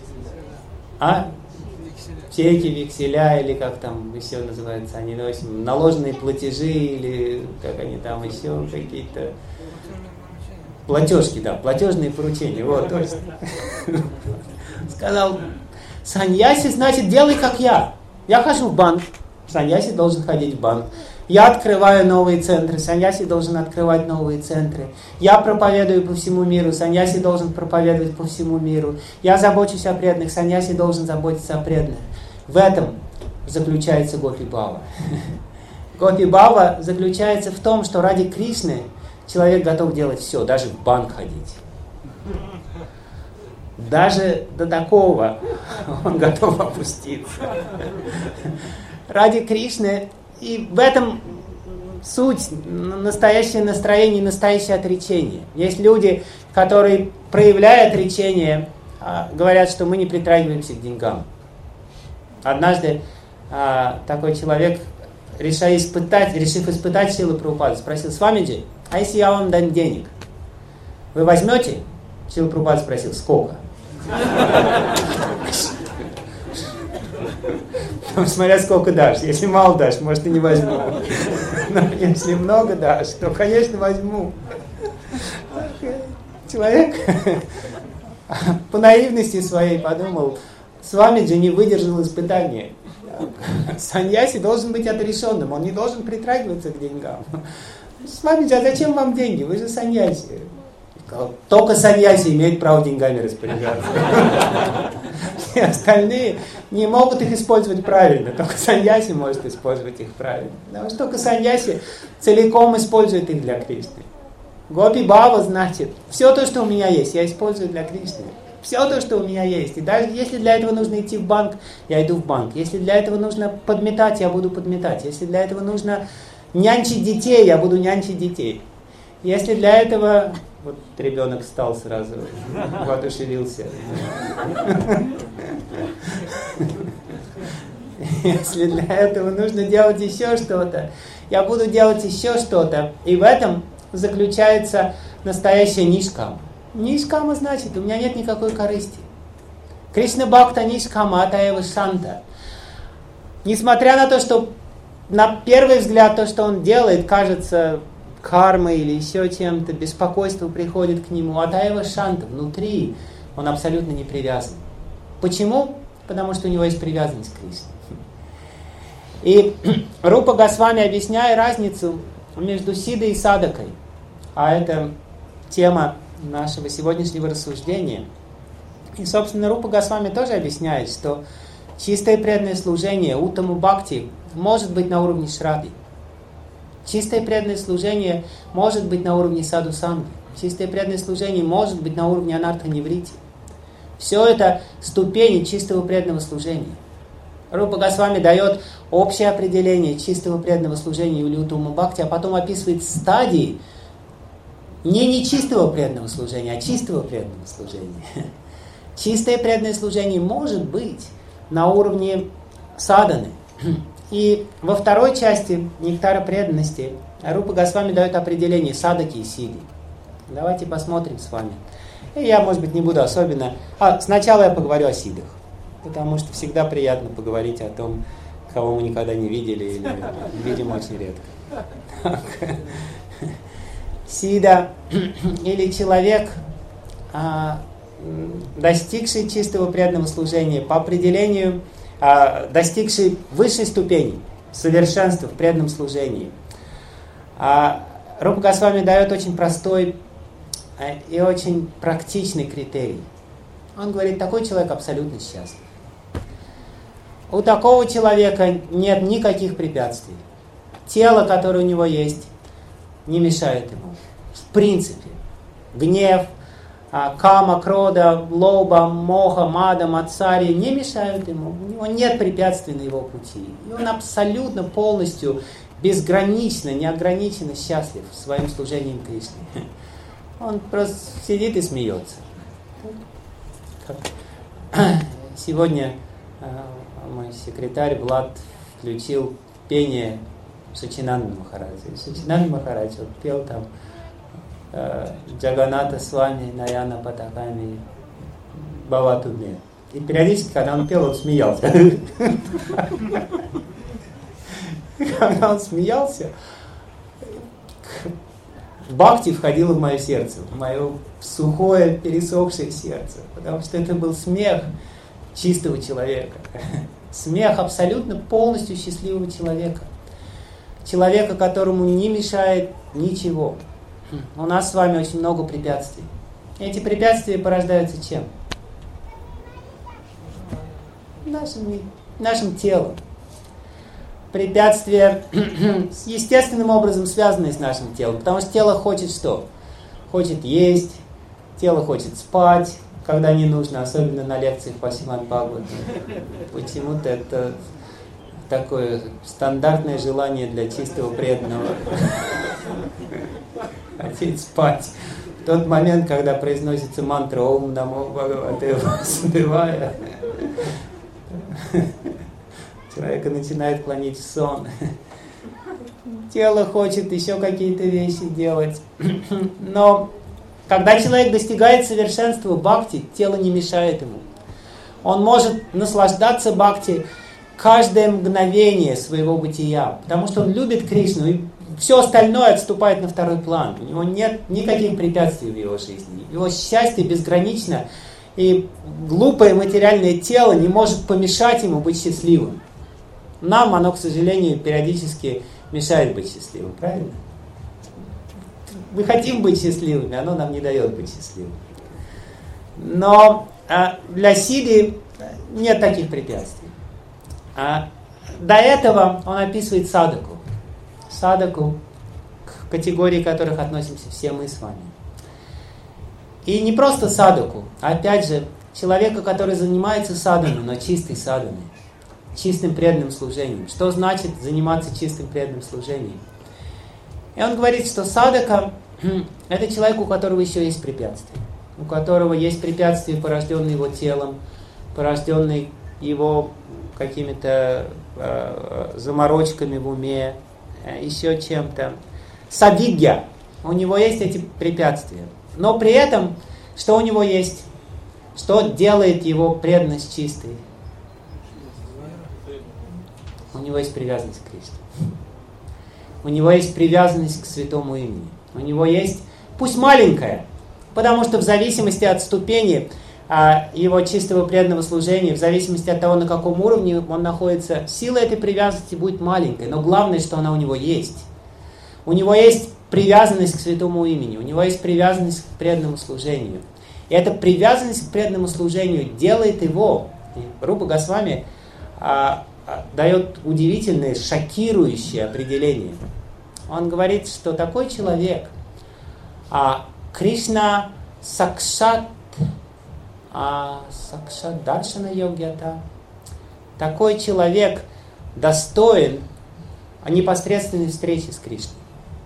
чеки, векселя, или как там еще называются, они носят наложенные платежи, или как они там еще какие-то платежки, да, платежные поручения, вот, точно. Сказал, саньяси значит делай как я. Я хожу в банк, саньяси должен ходить в банк. Я открываю новые центры, саньяси должен открывать новые центры. Я проповедую по всему миру, саньяси должен проповедовать по всему миру. Я забочусь о преданных, саньяси должен заботиться о преданных. В этом заключается Гопи-бхава. Гопи-бхава заключается в том, что ради Кришны человек готов делать все, даже в банк ходить. Даже до такого он готов опуститься. Ради Кришны. И в этом суть, настоящее настроение, настоящее отречение. Есть люди, которые, проявляя отречение, говорят, что мы не притрагиваемся к деньгам. Однажды такой человек, решив испытать силы Прабхупады, спросил: Свамиджи, а если я вам дам денег, вы возьмете? Шрила Прабхупада спросил: сколько? Смотря сколько дашь. Если мало дашь, может, и не возьму. Но если много дашь, то, конечно, возьму. Человек по наивности своей подумал: Свамиджи не выдержал испытания. Саньяси должен быть отрешенным, он не должен притрагиваться к деньгам. Свамиджи, а зачем вам деньги? Вы же саньяси. Только саньяси имеют право деньгами распоряжаться. Все остальные не могут их использовать правильно. Только саньяси может использовать их правильно. Потому что только саньяси целиком использует их для Кришны. Гопи-бхава значит, все то, что у меня есть, я использую для Кришны. Все то, что у меня есть. И даже если для этого нужно идти в банк, я иду в банк. Если для этого нужно подметать, я буду подметать. Если для этого нужно нянчить детей, я буду нянчить детей. Если для этого... Вот ребенок встал сразу, воодушевился. Если для этого нужно делать еще что-то, я буду делать еще что-то. И в этом заключается настоящая нишкама. Нишкама значит, у меня нет никакой корысти. Кришна Бхакта нишкама атаева шанта. Несмотря на то, что на первый взгляд то, что он делает, кажется кармой или еще чем-то, беспокойство приходит к нему, атаева шанта, внутри он абсолютно не привязан. Почему? Потому что у него есть привязанность к Кришне. И Рупа Госвами, объясняя разницу между сидой и садакой, а это тема нашего сегодняшнего рассуждения, и, собственно, Рупа Госвами тоже объясняет, что чистое преданное служение, уттама бхакти, может быть на уровне шрадхи. Чистое преданное служение может быть на уровне саду-санги. Чистое преданное служение может быть на уровне анарта-неврити. Все это ступени чистого преданного служения. Рупа Госвами дает общее определение чистого преданного служения или уттама бхакти, а потом описывает стадии не нечистого преданного служения, а чистого преданного служения. Чистое преданное служение может быть на уровне садханы. И во второй части «Нектара преданности» Рупа Госвами дает определение садаки и сиди. Давайте посмотрим с вами. И я, может быть, не буду особенно... Сначала я поговорю о сидах, потому что всегда приятно поговорить о том, кого мы никогда не видели или видим очень редко. Сида или человек, достигший чистого преданного служения, по определению достигший высшей ступени совершенства в преданном служении. Рупа Госвами дает очень простой и очень практичный критерий. Он говорит, такой человек абсолютно счастлив. У такого человека нет никаких препятствий. Тело, которое у него есть, не мешает ему. В принципе, гнев, кама, крода, лоба, моха, мада, мацари не мешают ему. У него нет препятствий на его пути. И он абсолютно полностью, безгранично, неограниченно счастлив своим служением Кришне. Он просто сидит и смеется. Сегодня мой секретарь Влад включил пение Сачинанда Махараджа. Сачинанда Махарадж пел там Джаганата Свами Наяна Патаками Баватуме. И периодически, когда он пел, он смеялся. Когда он смеялся, бхакти входила в мое сердце, в мое сухое, пересохшее сердце, потому что это был смех чистого человека, смех абсолютно полностью счастливого человека, человека, которому не мешает ничего. У нас с вами очень много препятствий. Эти препятствия порождаются чем? Нашим телом. Препятствия естественным образом связаны с нашим телом, потому что тело хочет что? Хочет есть, тело хочет спать, когда не нужно, особенно на лекциях по Шримад Бхагаватам. Почему-то это такое стандартное желание для чистого преданного. Хотеть спать. В тот момент, когда произносится мантра «Ом намо Бхагавате Васудевая», человека начинает клонить в сон. Тело хочет еще какие-то вещи делать. Но когда человек достигает совершенства бхакти, тело не мешает ему. Он может наслаждаться бхакти каждое мгновение своего бытия, потому что он любит Кришну, и все остальное отступает на второй план. У него нет никаких препятствий в его жизни. Его счастье безгранично, и глупое материальное тело не может помешать ему быть счастливым. Нам оно, к сожалению, периодически мешает быть счастливым, правильно? Мы хотим быть счастливыми, оно нам не дает быть счастливыми. Но для Сидди нет таких препятствий. До этого он описывает садаку. Садаку, к категории которых относимся все мы с вами. И не просто садаку, а опять же, человека, который занимается саданой, но чистой саданой, чистым преданным служением. Что значит заниматься чистым преданным служением? И он говорит, что садака – это человек, у которого еще есть препятствия. У которого есть препятствия, порожденные его телом, порожденные его какими-то заморочками в уме, еще чем-то. Савигья. У него есть эти препятствия. Но при этом, что у него есть? Что делает его преданность чистой? У него есть привязанность к Кришне. У него есть привязанность к святому имени. У него есть, пусть маленькая, потому что в зависимости от ступени его чистого преданного служения, в зависимости от того, на каком уровне он находится, сила этой привязанности будет маленькой, но главное, что она у него есть. У него есть привязанность к святому имени, у него есть привязанность к преданному служению. И эта привязанность к преданному служению делает его, Рупа Госвами дает удивительное, шокирующее определение. Он говорит, что такой человек, Кришна Сакшат Даршана Йогьята, такой человек достоин непосредственной встречи с Кришной.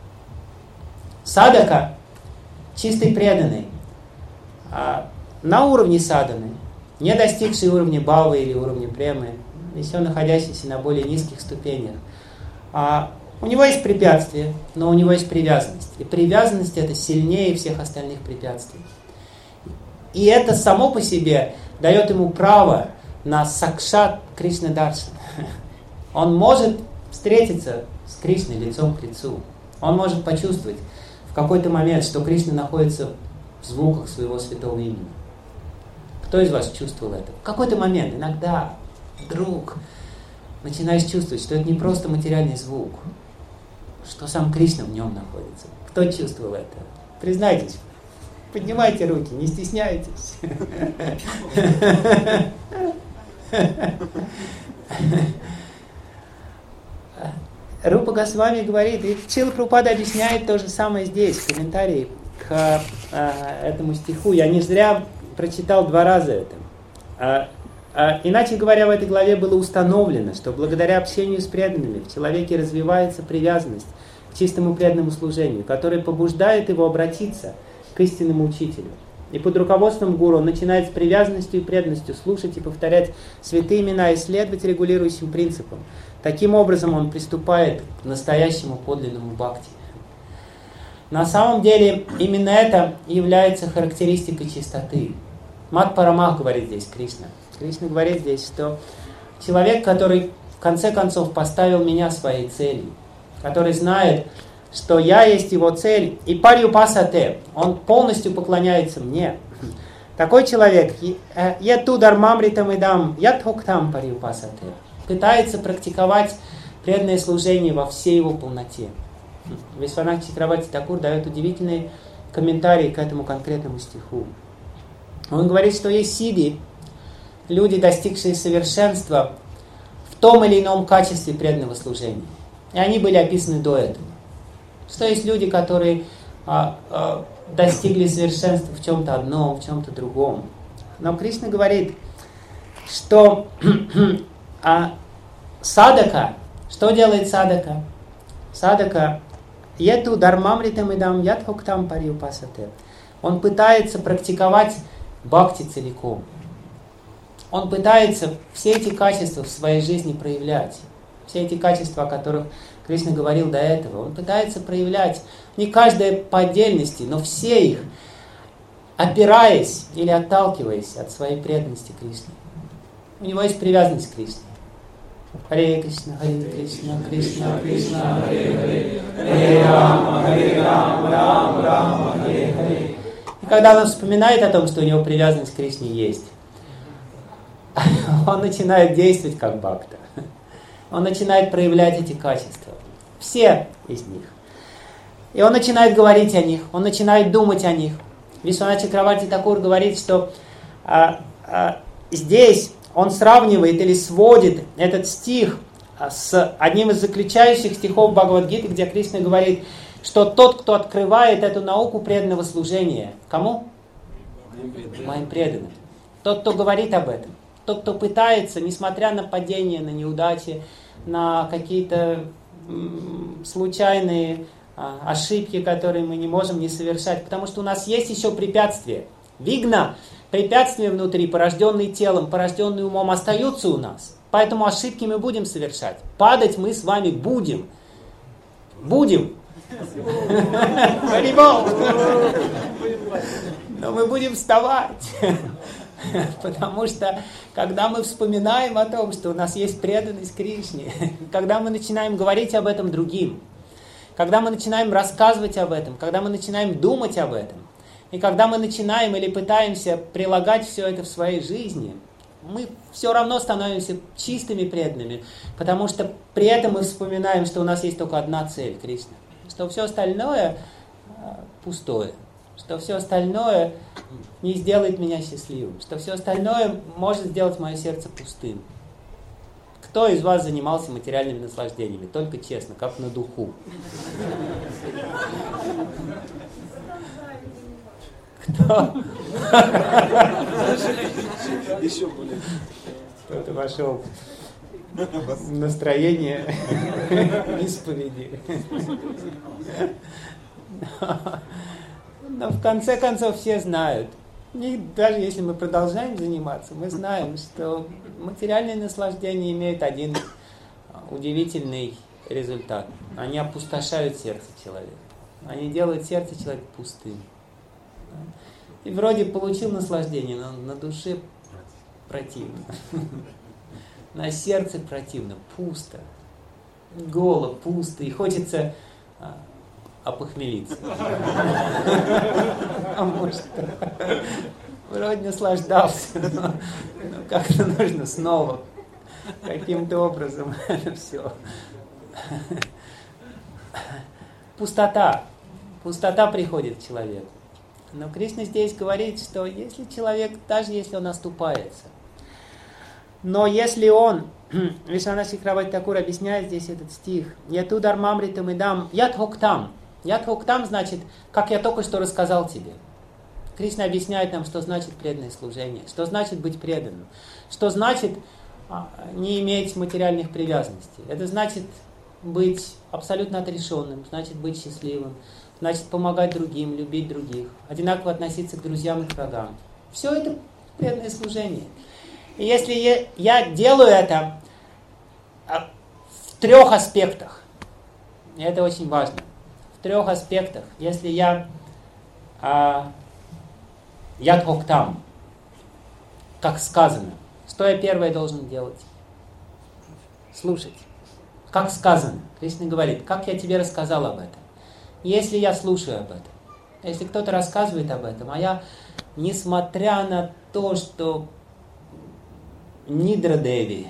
Садака, чистый преданный, на уровне садханы, не достигший уровня бхавы или уровня премы, еще находящийся на более низких ступенях. У него есть препятствия, но у него есть привязанность. И привязанность это сильнее всех остальных препятствий. И это само по себе дает ему право на сакшат Кришна Даршан. Он может встретиться с Кришной лицом к лицу. Он может почувствовать в какой-то момент, что Кришна находится в звуках своего святого имени. Кто из вас чувствовал это? В какой-то момент, иногда, вдруг, начинаешь чувствовать, что это не просто материальный звук, что сам Кришна в нем находится. Кто чувствовал это? Признайтесь. Поднимайте руки, не стесняйтесь. Рупа Госвами говорит, и Шрила Прабхупада объясняет то же самое здесь, в комментарии к этому стиху. Я не зря прочитал 2 раза это. Иначе говоря, в этой главе было установлено, что благодаря общению с преданными в человеке развивается привязанность к чистому преданному служению, которое побуждает его обратиться к истинному учителю. И под руководством гуру он начинает с привязанностью и преданностью слушать и повторять святые имена и следовать регулирующим принципам. Таким образом он приступает к настоящему подлинному бхакти. На самом деле именно это является характеристикой чистоты. Мат Парамах говорит здесь Кришна. Кришна говорит здесь, что человек, который в конце концов поставил меня своей целью, который знает, что я есть его цель, и парьюпасате, он полностью поклоняется мне. Такой человек, яту дармамритам идам, ятхоктам парьюпасате, пытается практиковать преданное служение во всей его полноте. Висванатха Чакраварти Такур дает удивительный комментарий к этому конкретному стиху. Он говорит, что есть сиддхи, люди, достигшие совершенства в том или ином качестве преданного служения. И они были описаны до этого. Что есть люди, которые достигли совершенства в чем-то одном, в чем-то другом. Но Кришна говорит, что садака, что делает садака? Садака, ету дармамритам идам ятхоктам парьюпасате. Он пытается практиковать бхакти целиком. Он пытается все эти качества в своей жизни проявлять. Все эти качества, о которых Кришна говорил до этого. Он пытается проявлять не каждое по отдельности, но все их, опираясь или отталкиваясь от своей преданности Кришне. У него есть привязанность к Кришне. Харе Кришна, Кришна, Кришна, Харе Рама, Рама, Харе. И когда он вспоминает о том, что у него привязанность к Кришне есть, он начинает действовать как бхакта. Он начинает проявлять эти качества. Все из них. И он начинает говорить о них, он начинает думать о них. Висванатха Чакраварти Такур говорит, что здесь он сравнивает или сводит этот стих с одним из заключающих стихов Бхагавад-гиты, где Кришна говорит, что тот, кто открывает эту науку преданного служения, кому? Моим преданным. Тот, кто говорит об этом. Тот, кто пытается, несмотря на падения, на неудачи, на какие-то случайные ошибки, которые мы не можем не совершать, потому что у нас есть еще препятствия. Вигна, препятствия внутри, порожденные телом, порожденные умом, остаются у нас. Поэтому ошибки мы будем совершать. Падать мы с вами будем. Будем. Но мы будем вставать. Потому что, когда мы вспоминаем о том, что у нас есть преданность Кришне, когда мы начинаем говорить об этом другим, когда мы начинаем рассказывать об этом, когда мы начинаем думать об этом, и когда мы начинаем или пытаемся прилагать все это в своей жизни, мы все равно становимся чистыми преданными, потому что при этом мы вспоминаем, что у нас есть только одна цель, Кришна, что все остальное пустое. Что все остальное не сделает меня счастливым, что все остальное может сделать мое сердце пустым. Кто из вас занимался материальными наслаждениями? Только честно, как на духу. Кто? Кто-то вошел в настроение исповеди. Но в конце концов все знают, и даже если мы продолжаем заниматься, мы знаем, что материальные наслаждения имеют один удивительный результат. Они опустошают сердце человека. Они делают сердце человека пустым. И вроде получил наслаждение, но на душе противно. На сердце противно, пусто. Голо, пусто. И хочется опохмелиться. А может, вроде наслаждался, но как-то нужно снова каким-то образом это все. Пустота. Пустота приходит к человеку. Но Кришна здесь говорит, что если человек, даже если он оступается, но если он, Висванатха Чакраварти Такур объясняет здесь этот стих, «Яту дармамритам идам ятхоктам». Ятхоктам значит, как я только что рассказал тебе. Кришна объясняет нам, что значит преданное служение, что значит быть преданным, что значит не иметь материальных привязанностей. Это значит быть абсолютно отрешенным, значит быть счастливым, значит помогать другим, любить других, одинаково относиться к друзьям и к врагам. Все это преданное служение. И если я делаю это в 3 аспектах, и это очень важно, в 3 аспектах, если я ятхоктам, как сказано, что я первое должен делать? Слушать. Как сказано. Кришна говорит, как я тебе рассказал об этом. если я слушаю об этом. Если кто-то рассказывает об этом, а я, несмотря на то, что Нидра Деви,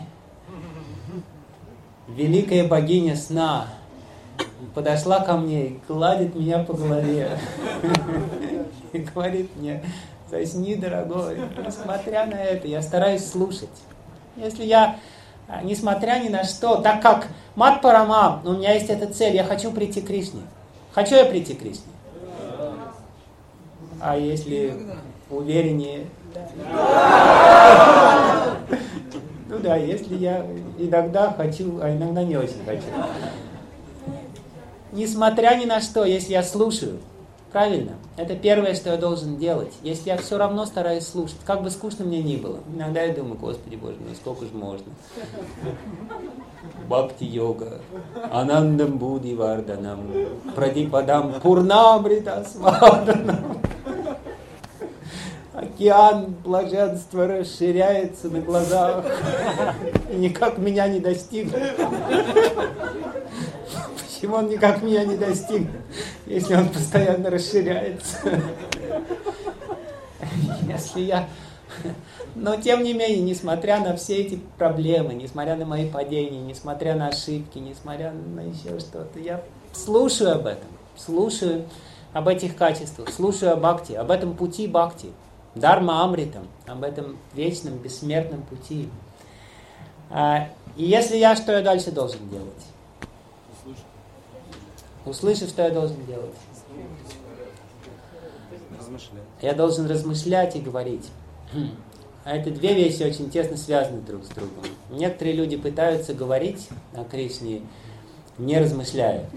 великая богиня сна, подошла ко мне и гладит меня по голове и говорит мне: засни, дорогой. Несмотря на это, я стараюсь слушать. Если я, несмотря ни на что, так как Мат Парама, у меня есть эта цель, я хочу прийти к Кришне. Хочу я прийти к Кришне? А если увереннее? Ну да, если я иногда хочу, а иногда не очень хочу. Несмотря ни на что, если я слушаю, правильно, это первое, что я должен делать. Если я все равно стараюсь слушать, как бы скучно мне ни было. Иногда я думаю: Господи Боже, ну сколько же можно? Бхакти-йога, Анандам Буди Варданам, Прадипадам Пурнамрита Сваданам. Океан блаженства расширяется на глазах и никак меня не достигнет. Почему он никак меня не достигнет, если он постоянно расширяется? Если я... Но тем не менее, несмотря на все эти проблемы, несмотря на мои падения, несмотря на ошибки, несмотря на еще что-то, я слушаю об этом, слушаю об этих качествах, слушаю о бхакти, об этом пути бхакти, дарма амритам, об этом вечном, бессмертном пути. И если я, что я дальше должен делать? Услышав, что я должен делать? Я должен размышлять и говорить. А это две вещи очень тесно связаны друг с другом. Некоторые люди пытаются говорить о Кришне, не размышляя.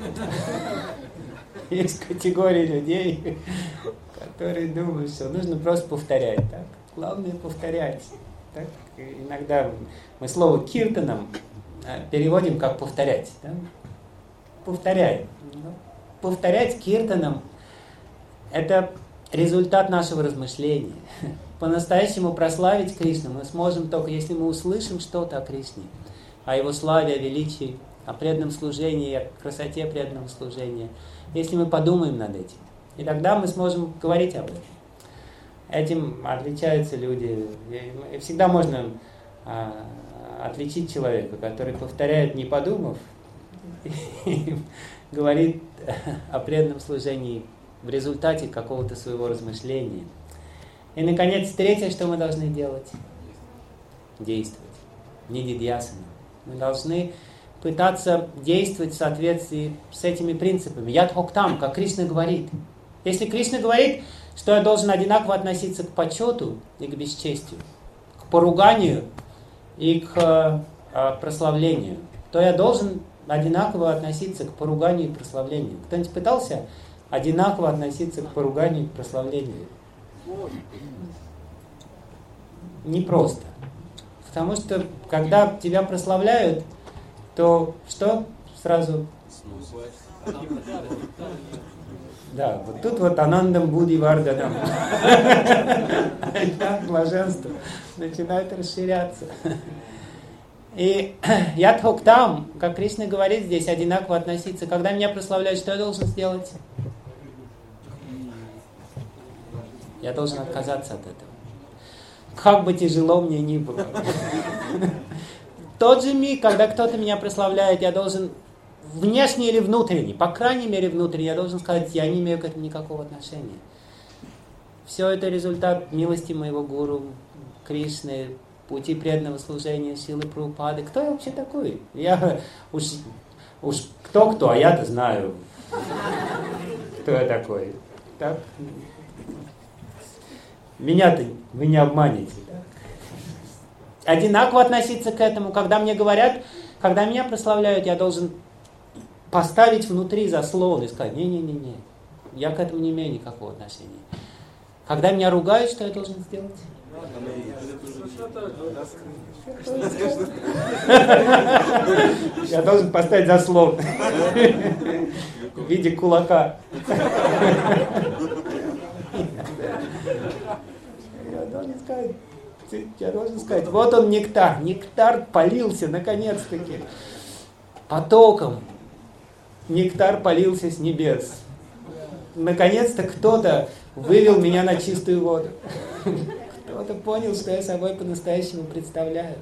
Есть категория людей, которые думают, что нужно просто повторять. Так? Главное повторять. Так? Иногда мы слово киртанам переводим как повторять. Да? Повторяем. Повторять киртанам — это результат нашего размышления. По-настоящему прославить Кришну мы сможем только, если мы услышим что-то о Кришне, о Его славе, о величии, о преданном служении, о красоте преданного служения, если мы подумаем над этим. И тогда мы сможем говорить об этом. Этим отличаются люди. И всегда можно отличить человека, который повторяет, не подумав, и говорит о преданном служении в результате какого-то своего размышления. И, наконец, третье, что мы должны делать? Действовать. Нидидьясана. Мы должны пытаться действовать в соответствии с этими принципами. Ядхоктам, как Кришна говорит. Если Кришна говорит, что я должен одинаково относиться к почету и к бесчестию, к поруганию и к прославлению, то я должен одинаково относиться к поруганию и прославлению. Кто-нибудь пытался одинаково относиться к поруганию и к прославлению? Непросто. Потому что, когда тебя прославляют, то что сразу? Да, вот тут вот Анандам Буди Варданам. Блаженство начинает расширяться. И ядхоктам, как Кришна говорит здесь, одинаково относиться. Когда меня прославляют, что я должен сделать? Я должен отказаться от этого. Как бы тяжело мне ни было. В тот же миг, когда кто-то меня прославляет, я должен, внешне или внутренне, по крайней мере внутренне, я должен сказать: я не имею к этому никакого отношения. Все это результат милости моего гуру, Кришны, пути преданного служения, силы Прабхупады. Кто я вообще такой? Я уж кто, а я-то знаю, кто я такой. Так? Меня-то вы не обманете. Да? Одинаково относиться к этому. Когда мне говорят, когда меня прославляют, я должен поставить внутри заслон и сказать: не-не-не, я к этому не имею никакого отношения. Когда меня ругают, что я должен сделать? Я должен поставить заслон в виде кулака. Я должен сказать: вот он нектар. Нектар полился наконец-таки потоком. нектар полился с небес. Наконец-то кто-то вывел меня на чистую воду. Кто-то понял, что я собой по-настоящему представляю.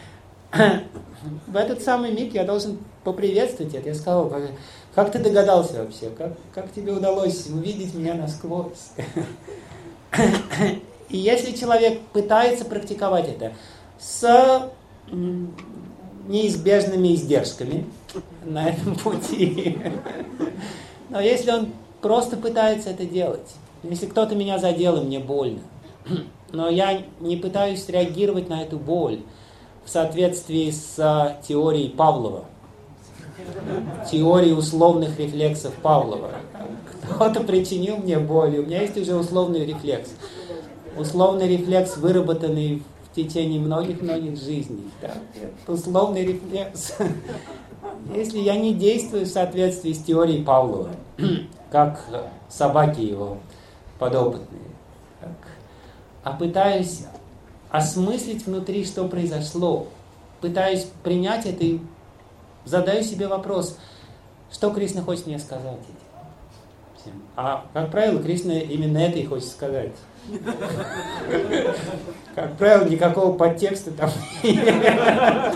В этот самый миг я должен поприветствовать это. Я сказал, как ты догадался вообще? Как тебе удалось увидеть меня насквозь? И если человек пытается практиковать это с неизбежными издержками на этом пути, но если он просто пытается это делать, если кто-то меня задел и мне больно, но я не пытаюсь реагировать на эту боль в соответствии с теорией Павлова, теорией условных рефлексов Павлова. Кто-то причинил мне боль, у меня есть уже условный рефлекс. Условный рефлекс, выработанный в течение многих-многих жизней. Да? Это условный рефлекс. Если я не действую в соответствии с теорией Павлова, как собаки его подопытные, а пытаюсь осмыслить внутри, что произошло, пытаюсь принять это и задаю себе вопрос, что Кришна хочет мне сказать этим. А, как правило, Кришна именно это и хочет сказать. Как правило, никакого подтекста там нет.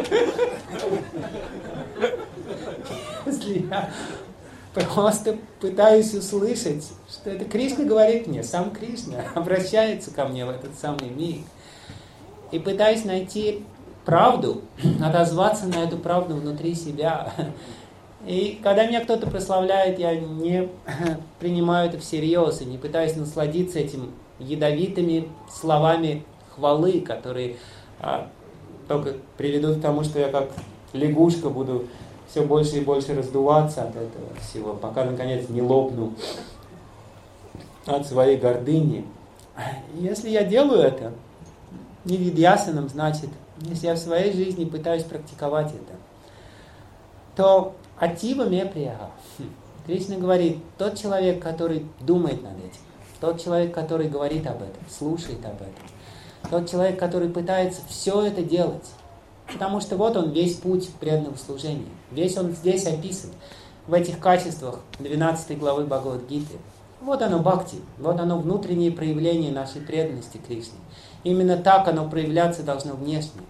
Если я просто пытаюсь услышать, что это Кришна говорит мне, сам Кришна обращается ко мне в этот самый миг, и пытаюсь найти правду, отозваться на эту правду внутри себя. И когда меня кто-то прославляет, я не принимаю это всерьез и не пытаюсь насладиться этим ядовитыми словами хвалы, которые только приведут к тому, что я как лягушка буду все больше и больше раздуваться от этого всего, пока наконец не лопну от своей гордыни. Если я делаю это нивидьясанам, значит, если я в своей жизни пытаюсь практиковать это, то атива ме прияга. Кришна говорит, тот человек, который думает над этим, тот человек, который говорит об этом, слушает об этом, тот человек, который пытается все это делать, потому что вот он весь путь преданного служения, весь он здесь описан, в этих качествах 12 главы Бхагавад-гиты. Вот оно бхакти, вот оно внутреннее проявление нашей преданности Кришне. Именно так оно проявляться должно внешне.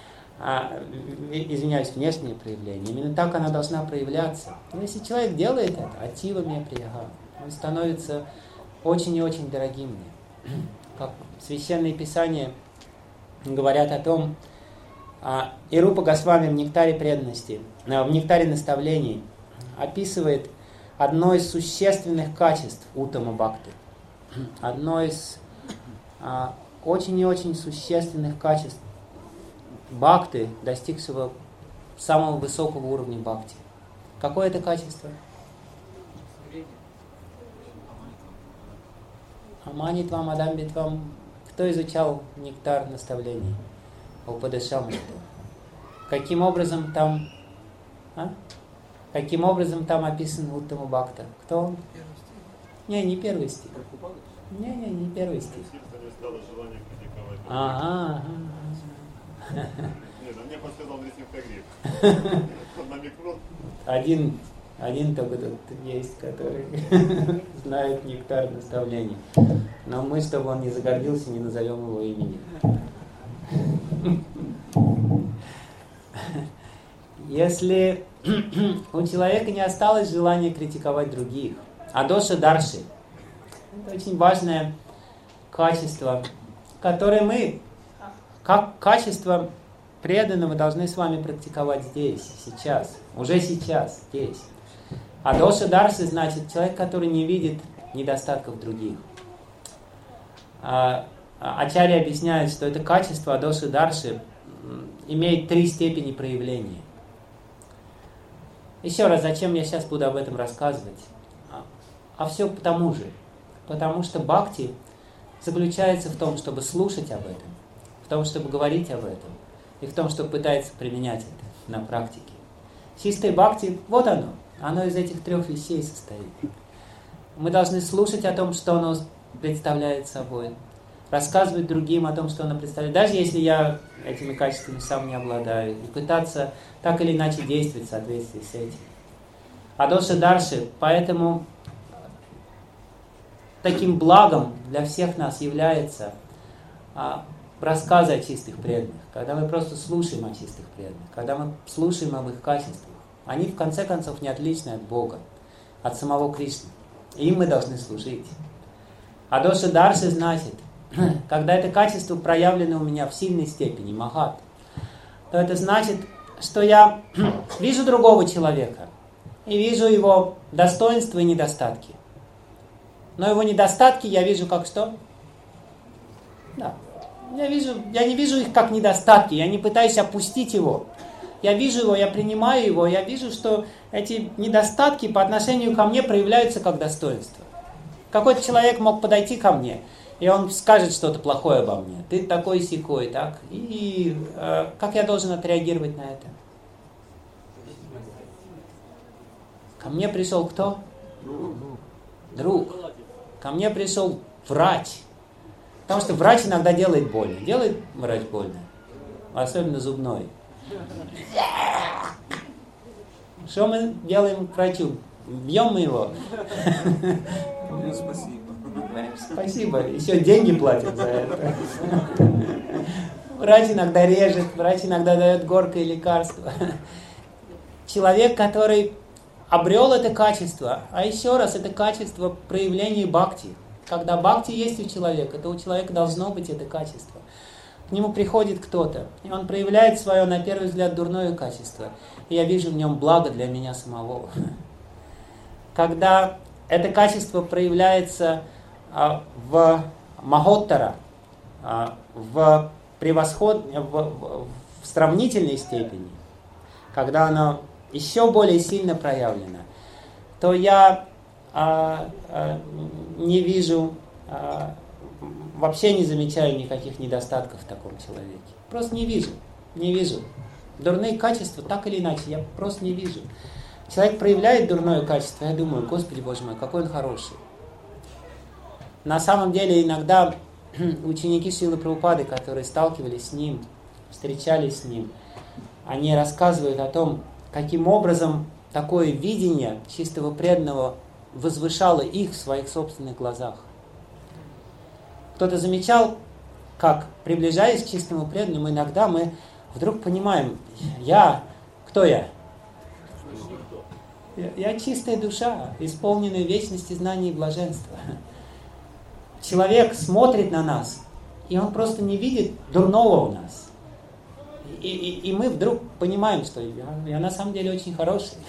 Внешнее проявление. Именно так она должна проявляться. Но если человек делает это, атива ме прияга, он становится очень и очень дорогим мне. Как священные писания говорят о том, и Рупа Госвами в нектаре преданности, в нектаре наставлений описывает одно из существенных качеств Уттама Бхакти. Одно из очень и очень существенных качеств бхакти, достигшего самого высокого уровня бхакти. Какое это качество? Аманитвам, Адамбитвам. Кто изучал нектар наставлений? Упадешамрита. Каким образом там описан Уттама Бхакта? Кто он? Не первый стих. Не первый стих. Ага. Нет, мне подсказал Нрисимхагрив. Он намекнул. Один только тут есть, который знает нектар наставлений. Но мы, чтобы он не загордился, не назовем его имени. Если у человека не осталось желания критиковать других, адоша дарши — это очень важное качество, которое мы, как качество преданного, должны с вами практиковать здесь, сейчас, уже сейчас, здесь. Адоша дарши значит человек, который не видит недостатков других. Ачарья объясняет, что это качество адоши дарши имеет 3 степени проявления. Еще раз, зачем я сейчас буду об этом рассказывать? А все потому же. Потому что бхакти заключается в том, чтобы слушать об этом, в том, чтобы говорить об этом, и в том, чтобы пытаться применять это на практике. Чистое бхакти, вот оно. Оно из этих 3 вещей состоит. Мы должны слушать о том, что оно представляет собой, рассказывать другим о том, что оно представляет, даже если я этими качествами сам не обладаю, и пытаться так или иначе действовать в соответствии с этим. Адоши Дарши. Поэтому таким благом для всех нас является рассказы о чистых преданных, когда мы просто слушаем о чистых преданных, когда мы слушаем об их качествах. Они в конце концов не отличны от Бога, от самого Кришны. И им мы должны служить. Адоши Дарши значит, когда это качество проявлено у меня в сильной степени, махат, то это значит, что я вижу другого человека и вижу его достоинства и недостатки. Но его недостатки я вижу как что? Да. Я не вижу их как недостатки, я не пытаюсь опустить его. Я вижу его, я принимаю его, я вижу, что эти недостатки по отношению ко мне проявляются как достоинство. Какой-то человек мог подойти ко мне, и он скажет что-то плохое обо мне. Ты такой-сякой, так? И как я должен отреагировать на это? Ко мне пришел кто? Друг. Ко мне пришел врач. Потому что врач иногда делает больно. Делает врач больно. Особенно зубной. Что мы делаем к врачу? Бьем мы его? Спасибо. Спасибо. Еще деньги платят за это. Врач иногда режет, врач иногда дает горькое лекарство. Человек, который обрел это качество, а еще раз, это качество проявления бхакти. Когда бхакти есть у человека, то у человека должно быть это качество. К нему приходит кто-то, и он проявляет свое, на первый взгляд, дурное качество. И я вижу в нем благо для меня самого. Когда это качество проявляется в махоттара, в сравнительной степени, когда оно еще более сильно проявлено, то я не вижу, вообще не замечаю никаких недостатков в таком человеке. Просто не вижу. Дурные качества, так или иначе, я просто не вижу. Человек проявляет дурное качество, я думаю, Господи Боже мой, какой он хороший. На самом деле, иногда ученики Шрилы Прабхупады, которые сталкивались с ним, встречались с ним, они рассказывают о том, каким образом такое видение чистого преданного возвышало их в своих собственных глазах. Кто-то замечал, как, приближаясь к чистому преданному, иногда мы вдруг понимаем, кто я? Я чистая душа, исполненная вечности, знаний и блаженства. Человек смотрит на нас, и он просто не видит дурного у нас. И мы вдруг понимаем, что я на самом деле очень хороший.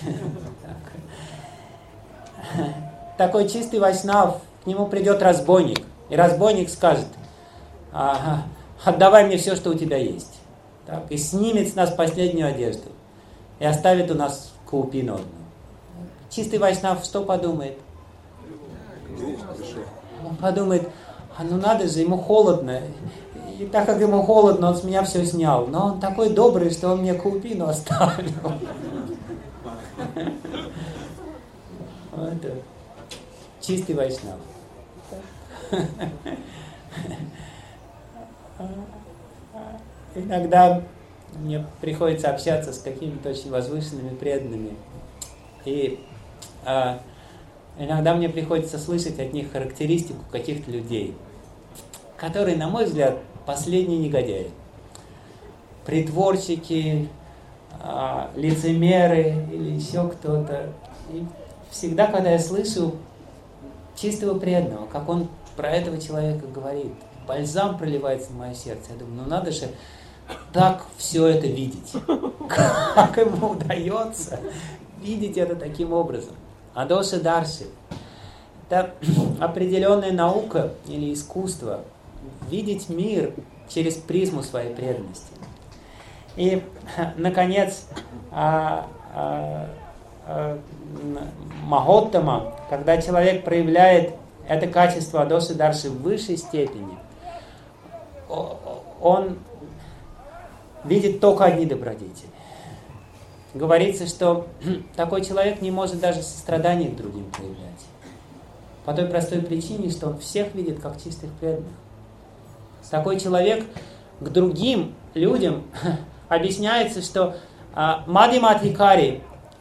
Такой чистый вайшнав, к нему придет разбойник, и разбойник скажет: отдавай мне все, что у тебя есть. Так, и снимет с нас последнюю одежду, и оставит у нас каупину одну. Чистый вайшнав что подумает? Он подумает: ну надо же, ему холодно. И так как ему холодно, он с меня все снял. Но он такой добрый, что он мне каупину оставил. Вот чистый вайшнав. Иногда мне приходится общаться с какими-то очень возвышенными преданными. И иногда мне приходится слышать от них характеристику каких-то людей, которые, на мой взгляд, последние негодяи. Притворщики, лицемеры или еще кто-то. И всегда, когда я слышу чистого преданного, как он про этого человека говорит, бальзам проливается в мое сердце. Я думаю, ну надо же так все это видеть. Как ему удается видеть это таким образом? Адоши Дарши – это определенная наука или искусство видеть мир через призму своей преданности. И, наконец, Махоттама, когда человек проявляет это качество Адоши Дарши в высшей степени, он видит только одни добродетели. Говорится, что такой человек не может даже сострадание к другим проявлять. По той простой причине, что он всех видит как чистых преданных. Такой человек к другим людям объясняется, что Мадхима Адхикари,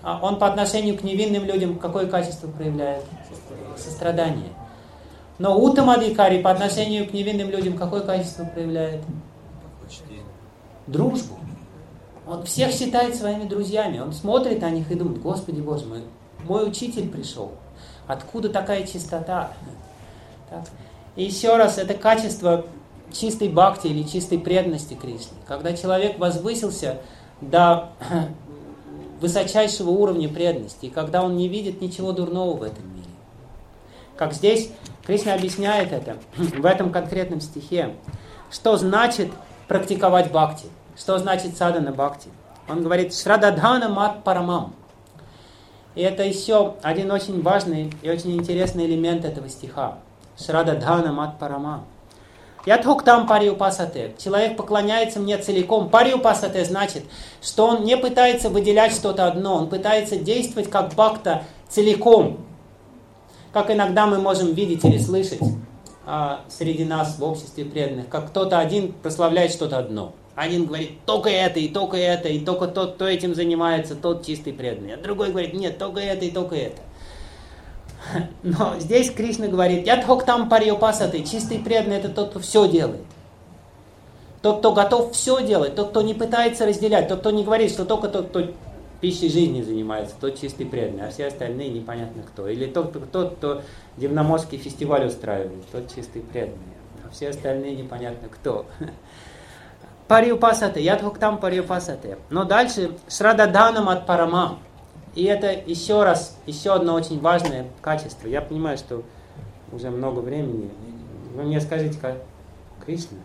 он по отношению к невинным людям какое качество проявляет? Сострадание. Но Уттамадхикари по отношению к невинным людям какое качество проявляет? Дружбу. Он всех считает своими друзьями. Он смотрит на них и думает: Господи Боже мой, мой учитель пришел. Откуда такая чистота? Так. И еще раз, это качество чистой бхакти или чистой преданности Кришне. Когда человек возвысился до высочайшего уровня преданности, и когда он не видит ничего дурного в этом мире. Как здесь Кришна объясняет это в этом конкретном стихе. Что значит практиковать бхакти? Что значит садхана бхакти? Он говорит: Шрададхана мат парамам. И это еще один очень важный и очень интересный элемент этого стиха. Шрададхана мат парамам. Ядхоктам париупасате. Человек поклоняется мне целиком. Париупасате значит, что он не пытается выделять что-то одно. Он пытается действовать как бхакта целиком. Как иногда мы можем видеть или слышать среди нас в обществе преданных, как кто-то один прославляет что-то одно. Один говорит: только это, и только тот, кто этим занимается, тот чистый преданный. А другой говорит: нет, только это, и только это. Но здесь Кришна говорит: ядхоктам париупасате. Чистый преданный — это тот, кто все делает. Тот, кто готов все делать, тот, кто не пытается разделять, тот, кто не говорит, что только тот, кто пищей жизни занимается, тот чистый преданный, а все остальные непонятно кто. Или тот, кто Дивноморский фестиваль устраивает, тот чистый преданный, а все остальные непонятно кто. Париупасате, ядхоктам париупасате. Но дальше шрададханам от парама. И это еще одно очень важное качество. Я понимаю, что уже много времени. Вы мне скажите, как Кришна?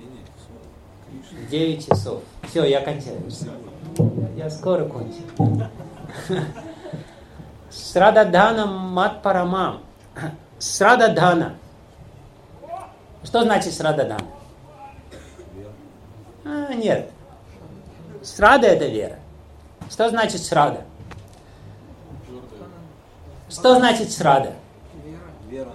9 часов. Все, я кончаю. Я скоро кончу. Шрададхана мат парама. Шрададхана. Что значит шрададхана? Нет. Шрада — это вера. Что значит шрада? Что значит шрада? Вера.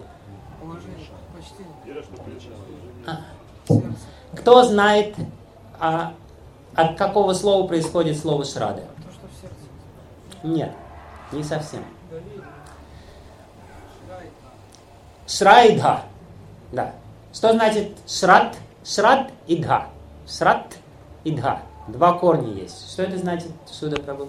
Кто знает, от какого слова происходит слово шрада? Нет, не совсем. Шрайдха. Да. Что значит шрат? Шрат и дха. Шрат и дха. Два корня есть. Что это значит, Шуда Прабху?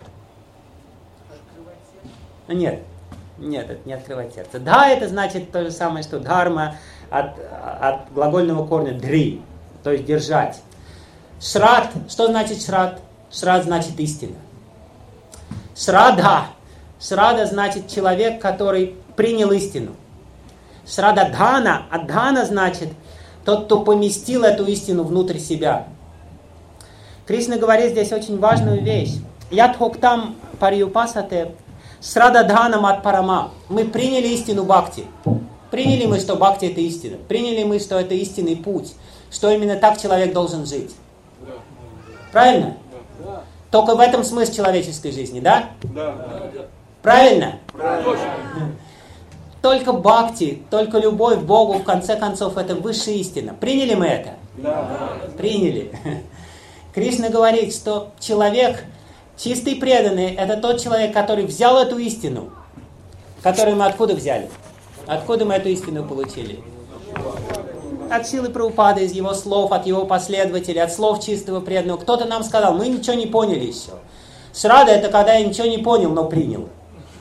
Нет, это не открывать сердце. Да, это значит то же самое, что дхарма от глагольного корня дри, то есть держать. Шрат, что значит шрат? Шрат значит истина. Шрада. Шрада значит человек, который принял истину. Шрададхана, адхана значит тот, кто поместил эту истину внутрь себя. Кришна говорит здесь очень важную вещь. Ядхоктам париупасате шрададханам от парама. Мы приняли истину бхакти. Приняли мы, что бхакти — это истина. Приняли мы, что это истинный путь. Что именно так человек должен жить. Правильно? Да. Только в этом смысл человеческой жизни, да? Да. Правильно? Правильно. Только бхакти, только любовь к Богу, в конце концов, это высшая истина. Приняли мы это? Да. Приняли. Кришна говорит, что человек, чистый преданный, это тот человек, который взял эту истину, которую мы откуда взяли? Откуда мы эту истину получили? От Шрилы Прабхупады, из его слов, от его последователей, от слов чистого преданного. Кто-то нам сказал: мы ничего не поняли еще. Шрада — это когда я ничего не понял, но принял.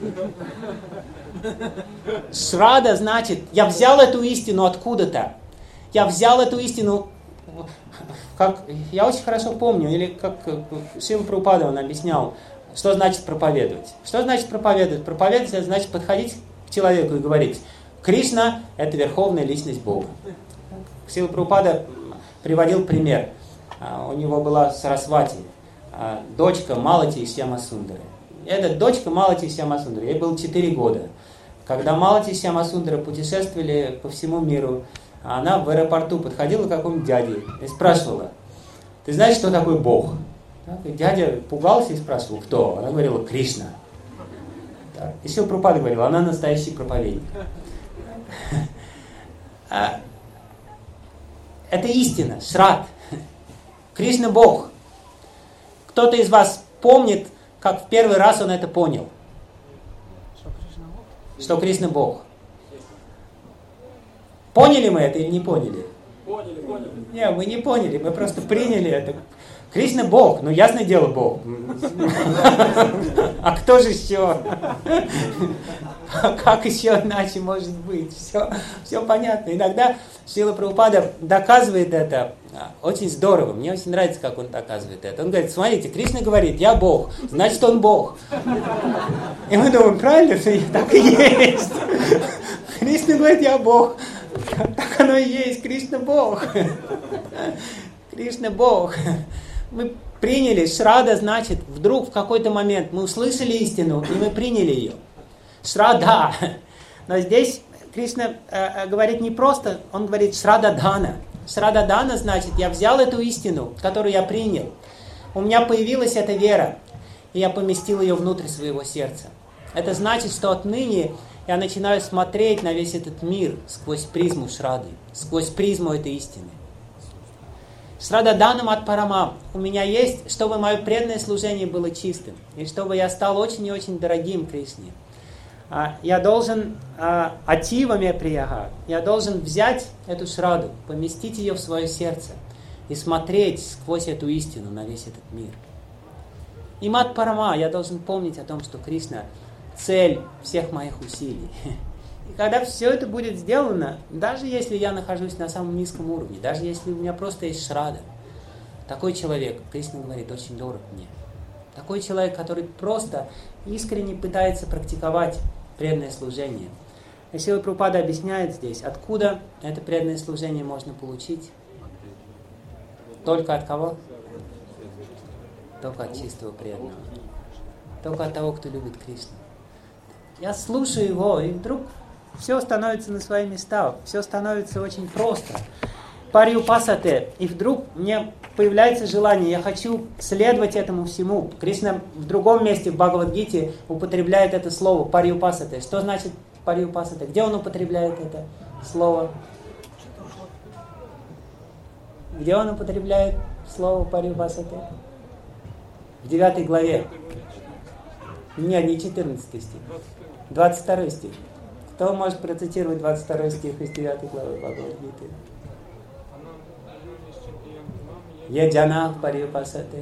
Шрада значит, я взял эту истину откуда-то. Я взял эту истину, как я очень хорошо помню, или как Шрила Прабхупада он объяснял, что значит проповедовать. Что значит проповедовать? Проповедовать — это значит подходить к человеку и говорить: Кришна — это верховная личность Бога. Шрила Прабхупада приводил пример. У него была Сарасвати, дочка Малати Шьямасундары. Эта дочка Малати Шьямасундары, ей было 4 года. Когда Малати Шьямасундара путешествовали по всему миру, она в аэропорту подходила к какому-нибудь дяде и спрашивала: ты знаешь, что такое Бог? И дядя пугался и спрашивал: кто? Она говорила: Кришна. И Шрила Прабхупада говорил: она настоящий проповедник. Это истина, шрат. Кришна Бог. Кто-то из вас помнит, как в первый раз он это понял? Что Кришна Бог. Поняли мы это или не поняли? Поняли. Не, мы не поняли, мы просто приняли это. Кришна Бог, ну ясное дело Бог. А кто же еще? Как еще иначе может быть? Все понятно. Иногда Шрила Прабхупада доказывает это очень здорово. Мне очень нравится, как он доказывает это. Он говорит, смотрите, Кришна говорит, я Бог, значит он Бог. И мы думаем, правильно, что так и есть. Кришна говорит, я Бог. Так оно и есть, Кришна Бог. Кришна Бог. Мы приняли, Шрада значит, вдруг в какой-то момент мы услышали истину, и мы приняли ее. Шрада. Но здесь Кришна говорит не просто, он говорит Шрададана. Шрададана значит, я взял эту истину, которую я принял. У меня появилась эта вера, и я поместил ее внутрь своего сердца. Это значит, что отныне я начинаю смотреть на весь этот мир сквозь призму Шрады, сквозь призму этой истины. Шрададанам от парама. У меня есть, чтобы мое преданное служение было чистым, и чтобы я стал очень и очень дорогим Кришне. Я должен ативами прияга, я должен взять эту Шраду, поместить ее в свое сердце и смотреть сквозь эту истину на весь этот мир. И мат парама, я должен помнить о том, что Кришна цель всех моих усилий. И когда все это будет сделано, даже если я нахожусь на самом низком уровне, даже если у меня просто есть Шрада, такой человек, Кришна говорит, очень дорог мне. Такой человек, который просто искренне пытается практиковать преданное служение. И Шрила Прабхупада объясняет здесь, откуда это преданное служение можно получить. Только от кого? Только от чистого преданного. Только от того, кто любит Кришну. Я слушаю его, и вдруг все становится на свои места, все становится очень просто. Париупасате, и вдруг мне появляется желание, я хочу следовать этому всему. Кришна в другом месте в Бхагавад-гите употребляет это слово париупасате. Что значит париупасате? Где он употребляет это слово? Где он употребляет слово париупасате? В 9 главе. Нет, не 14 стих. 22 стих. Кто может процитировать 22 стих из 9 главы Бхагавад-гиты? Яджана париупасате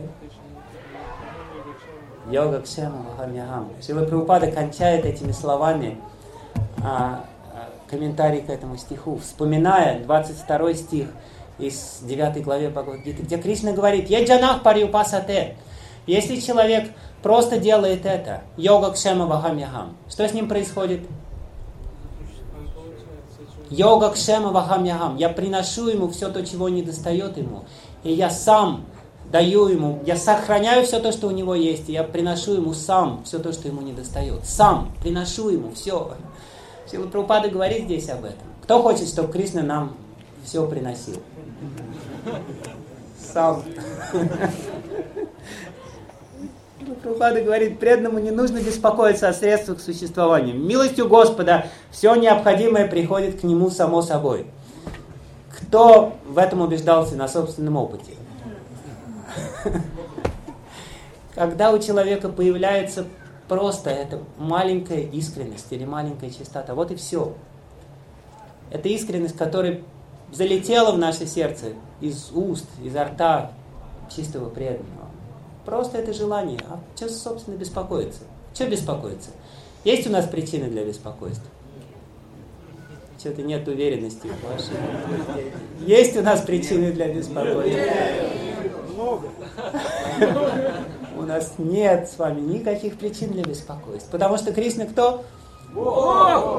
йога кшема вахамьяхам. Шрила Прабхупада кончает этими словами комментарий к этому стиху, вспоминая 22 стих из 9 главы Бхагавад-гиты, где Кришна говорит, яджана париупасате. Если человек просто делает это, йога кшема вахамьяхам, что с ним происходит? Йога кшема вахамьяхам. Я приношу ему все то, чего не достает ему. И я сам даю ему, я сохраняю все то, что у него есть, и я приношу ему сам все то, что ему не достает. Сам приношу ему все. Шрила Прабхупада говорит здесь об этом. Кто хочет, чтобы Кришна нам все приносил? Сам. Прабхупада говорит, преданному не нужно беспокоиться о средствах существования. Милостью Господа все необходимое приходит к нему само собой. Кто в этом убеждался на собственном опыте? Когда у человека появляется просто эта маленькая искренность или маленькая чистота, вот и все. Это искренность, которая залетела в наше сердце из уст, изо рта чистого преданного. Просто это желание. А что, собственно, беспокоиться? Что беспокоиться? Есть у нас причины для беспокойства? Что-то нет уверенности в вашей. Есть у нас причины для беспокойства? Много. У нас нет с вами никаких причин для беспокойства. Потому что Кришна кто? Бог!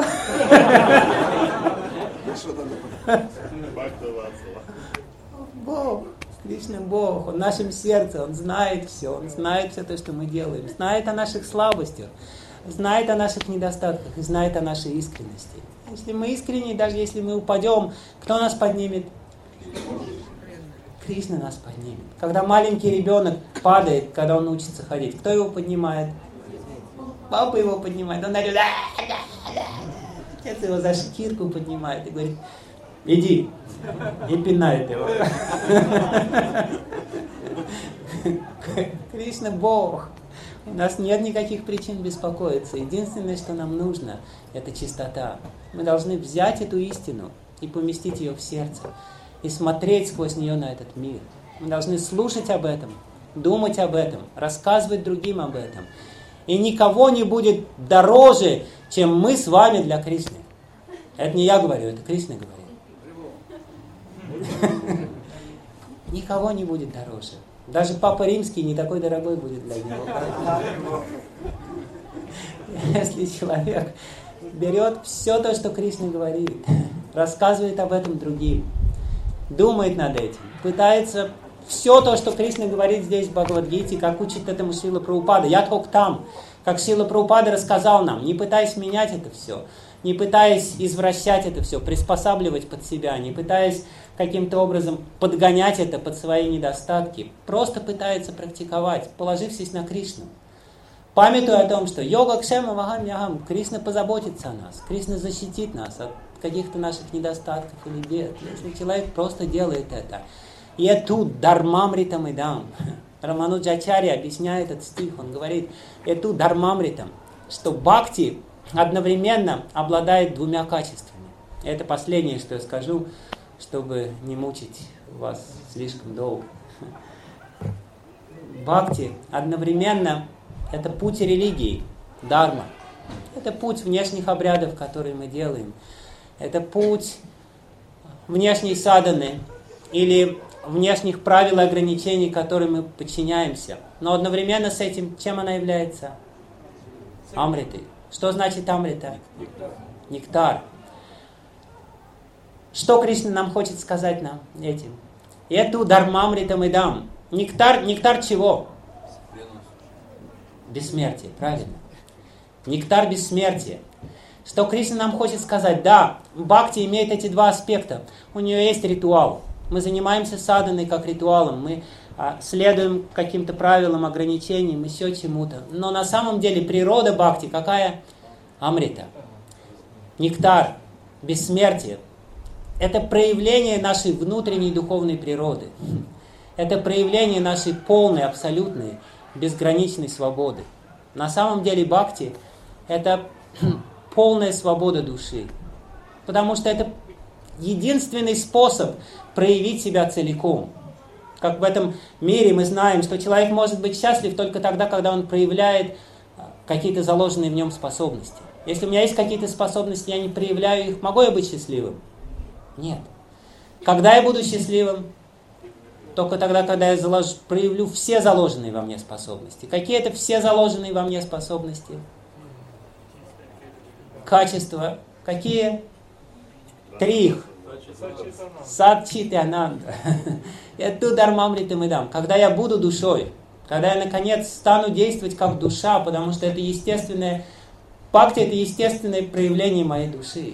Бог. Кришна Бог. Он в нашем сердце. Он знает все. Он знает все то, что мы делаем. Знает о наших слабостях. Знает о наших недостатках. И знает о нашей искренности. Если мы искренни, даже если мы упадем, кто нас поднимет? Кришна нас поднимет. Когда маленький ребенок падает, когда он учится ходить, кто его поднимает? Папа его поднимает. Он орет, отец его за шкирку поднимает и говорит, иди, и пинает его. Кришна Бог. У нас нет никаких причин беспокоиться. Единственное, что нам нужно, это чистота. Мы должны взять эту истину и поместить ее в сердце. И смотреть сквозь нее на этот мир. Мы должны слушать об этом, думать об этом, рассказывать другим об этом. И никого не будет дороже, чем мы с вами для Кришны. Это не я говорю, это Кришна говорит. Никого не будет дороже. Даже Папа Римский не такой дорогой будет для него. Если человек берет все то, что Кришна говорит, рассказывает об этом другим, думает над этим, пытается все то, что Кришна говорит здесь в Бхагавад-гите, как учит этому Шрила Прабхупада. Я только там, как Шрила Прабхупада рассказал нам, не пытаясь менять это все, не пытаясь извращать это все, приспосабливать под себя, не пытаясь каким-то образом подгонять это под свои недостатки, просто пытается практиковать, положившись на Кришну. Памятуя о том, что йога кшема вагам ягам, Кришна позаботится о нас, Кришна защитит нас от каких-то наших недостатков или бед, если человек просто делает это. Эту дармамритам идам. Рамануджачарья объясняет этот стих, он говорит, эту дармамритам, что бхакти одновременно обладает двумя качествами. Это последнее, что я скажу, чтобы не мучить вас слишком долго. Бхакти одновременно это путь религии, дарма. Это путь внешних обрядов, которые мы делаем. Это путь внешней садханы или внешних правил и ограничений, которым мы подчиняемся. Но одновременно с этим, чем она является? Амритой. Что значит амрита? Нектар. Что Кришна нам хочет сказать нам этим? Эту дармамритам и дам. Нектар чего? Бессмертие, правильно. Нектар бессмертия. Что Кришна нам хочет сказать? Да, бхакти имеет эти два аспекта. У нее есть ритуал. Мы занимаемся садханой как ритуалом. Мы следуем каким-то правилам, ограничениям, еще чему-то. Но на самом деле природа бхакти какая? Амрита. Нектар. Бессмертие. Это проявление нашей внутренней духовной природы. Это проявление нашей полной, абсолютной, безграничной свободы. На самом деле бхакти – это полная свобода души. Потому что это единственный способ проявить себя целиком. Как в этом мире мы знаем, что человек может быть счастлив только тогда, когда он проявляет какие-то заложенные в нем способности. Если у меня есть какие-то способности, я не проявляю их, могу я быть счастливым? Нет. Когда я буду счастливым? Только тогда, когда я проявлю все заложенные во мне способности. Какие это все заложенные во мне способности? Качества. Какие? 3 их. Сат-чит и ананда. Это дармамритам идам. Когда я буду душой, когда я наконец стану действовать как душа, потому что это естественное, бхакти это естественное проявление моей души,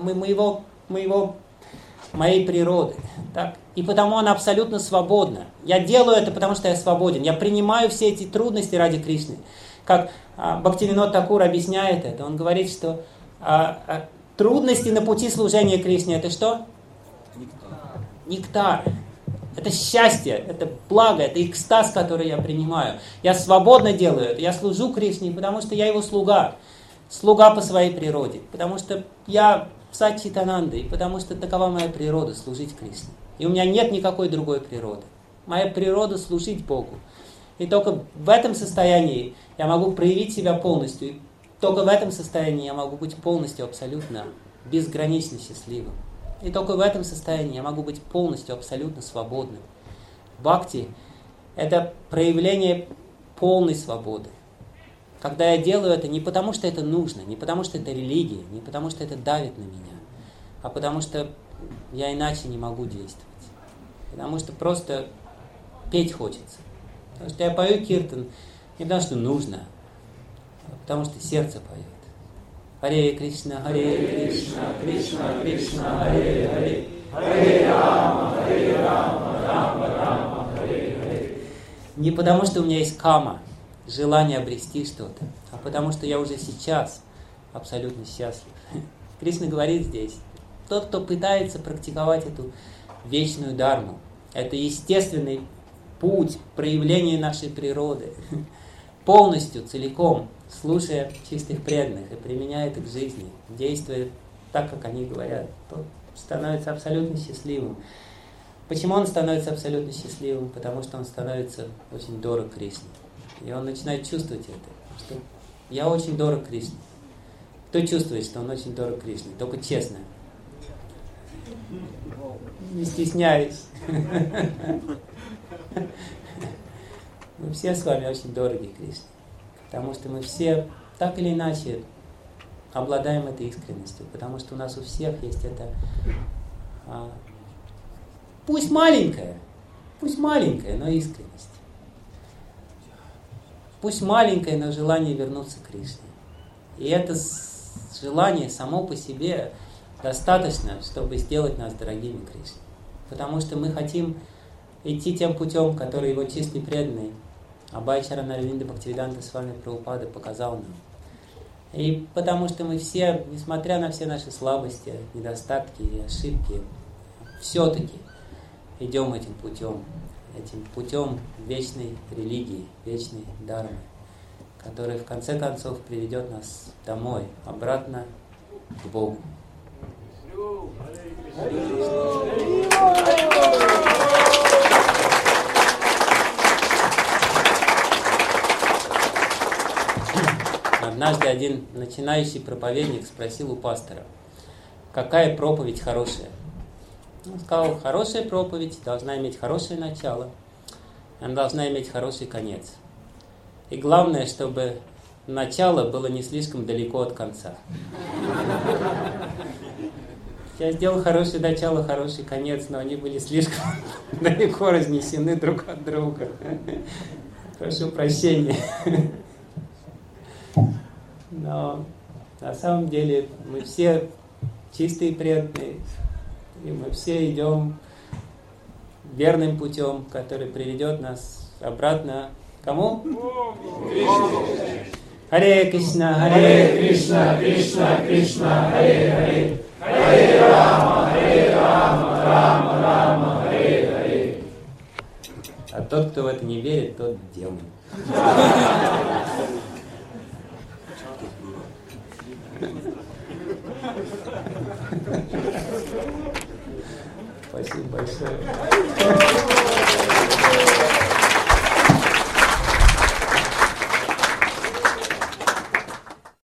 моей природы. Так? И потому она абсолютно свободна. Я делаю это, потому что я свободен. Я принимаю все эти трудности ради Кришны. Как Бхактивинод Такур объясняет это. Он говорит, что трудности на пути служения Кришне это что? Нектар. Это счастье, это благо, это экстаз, который я принимаю. Я свободно делаю это. Я служу Кришне, потому что я его слуга. Слуга по своей природе. Потому что я Сат-чит-ананда, и потому что такова моя природа, служить Кришне. И у меня нет никакой другой природы. Моя природа служить Богу. И только в этом состоянии я могу проявить себя полностью. И только в этом состоянии я могу быть полностью, абсолютно, безгранично счастливым. И только в этом состоянии я могу быть полностью, абсолютно свободным. Бхакти – это проявление полной свободы. Когда я делаю это не потому, что это нужно, не потому, что это религия, не потому, что это давит на меня, а потому что я иначе не могу действовать. Потому что просто петь хочется. Потому что я пою киртан не потому, что нужно, а потому что сердце поет. Харе Кришна, Харе Кришна, Кришна Кришна, Харе Харе, Харе Рама, Рама Рама, Харе Харе. Не потому, что у меня есть кама, желание обрести что-то, а потому что я уже сейчас абсолютно счастлив. Кришна говорит здесь, тот, кто пытается практиковать эту вечную дарму, это естественный путь проявления нашей природы, полностью, целиком, слушая чистых преданных и применяя это к жизни, действуя так, как они говорят, тот становится абсолютно счастливым. Почему он становится абсолютно счастливым? Потому что он становится очень дорог Кришне. И он начинает чувствовать это, что я очень дорог Кришне. Кто чувствует, что он очень дорог Кришне? Только честно. Не стесняюсь. Мы все с вами очень дороги Кришне. Потому что мы все так или иначе обладаем этой искренностью. Потому что у нас у всех есть это... пусть маленькая, но искренность. Пусть маленькое, но желание вернуться к Кришне. И это желание само по себе достаточно, чтобы сделать нас дорогими Кришне. Потому что мы хотим идти тем путем, который его чистый преданный Абхай Чарана Аравинда Бхактивиданта Свами Прабхупада показал нам. И потому что мы все, несмотря на все наши слабости, недостатки и ошибки, все-таки идем этим путем вечной религии, вечной дхармы, которая в конце концов приведет нас домой, обратно к Богу. Однажды один начинающий проповедник спросил у пастора, какая проповедь хорошая? Он сказал, хорошая проповедь должна иметь хорошее начало, она должна иметь хороший конец. И главное, чтобы начало было не слишком далеко от конца. Я сделал хорошее начало, хороший конец, но они были слишком далеко разнесены друг от друга. Прошу прощения. Но на самом деле мы все чистые преданные, и мы все идем верным путем, который приведет нас обратно к кому? Харе Кришна, Харе Кришна, Кришна Кришна, Харе Харе, Харе Рама, Рама Рама, Харе Харе. А тот, кто в это не верит, тот демон. Спасибо большое.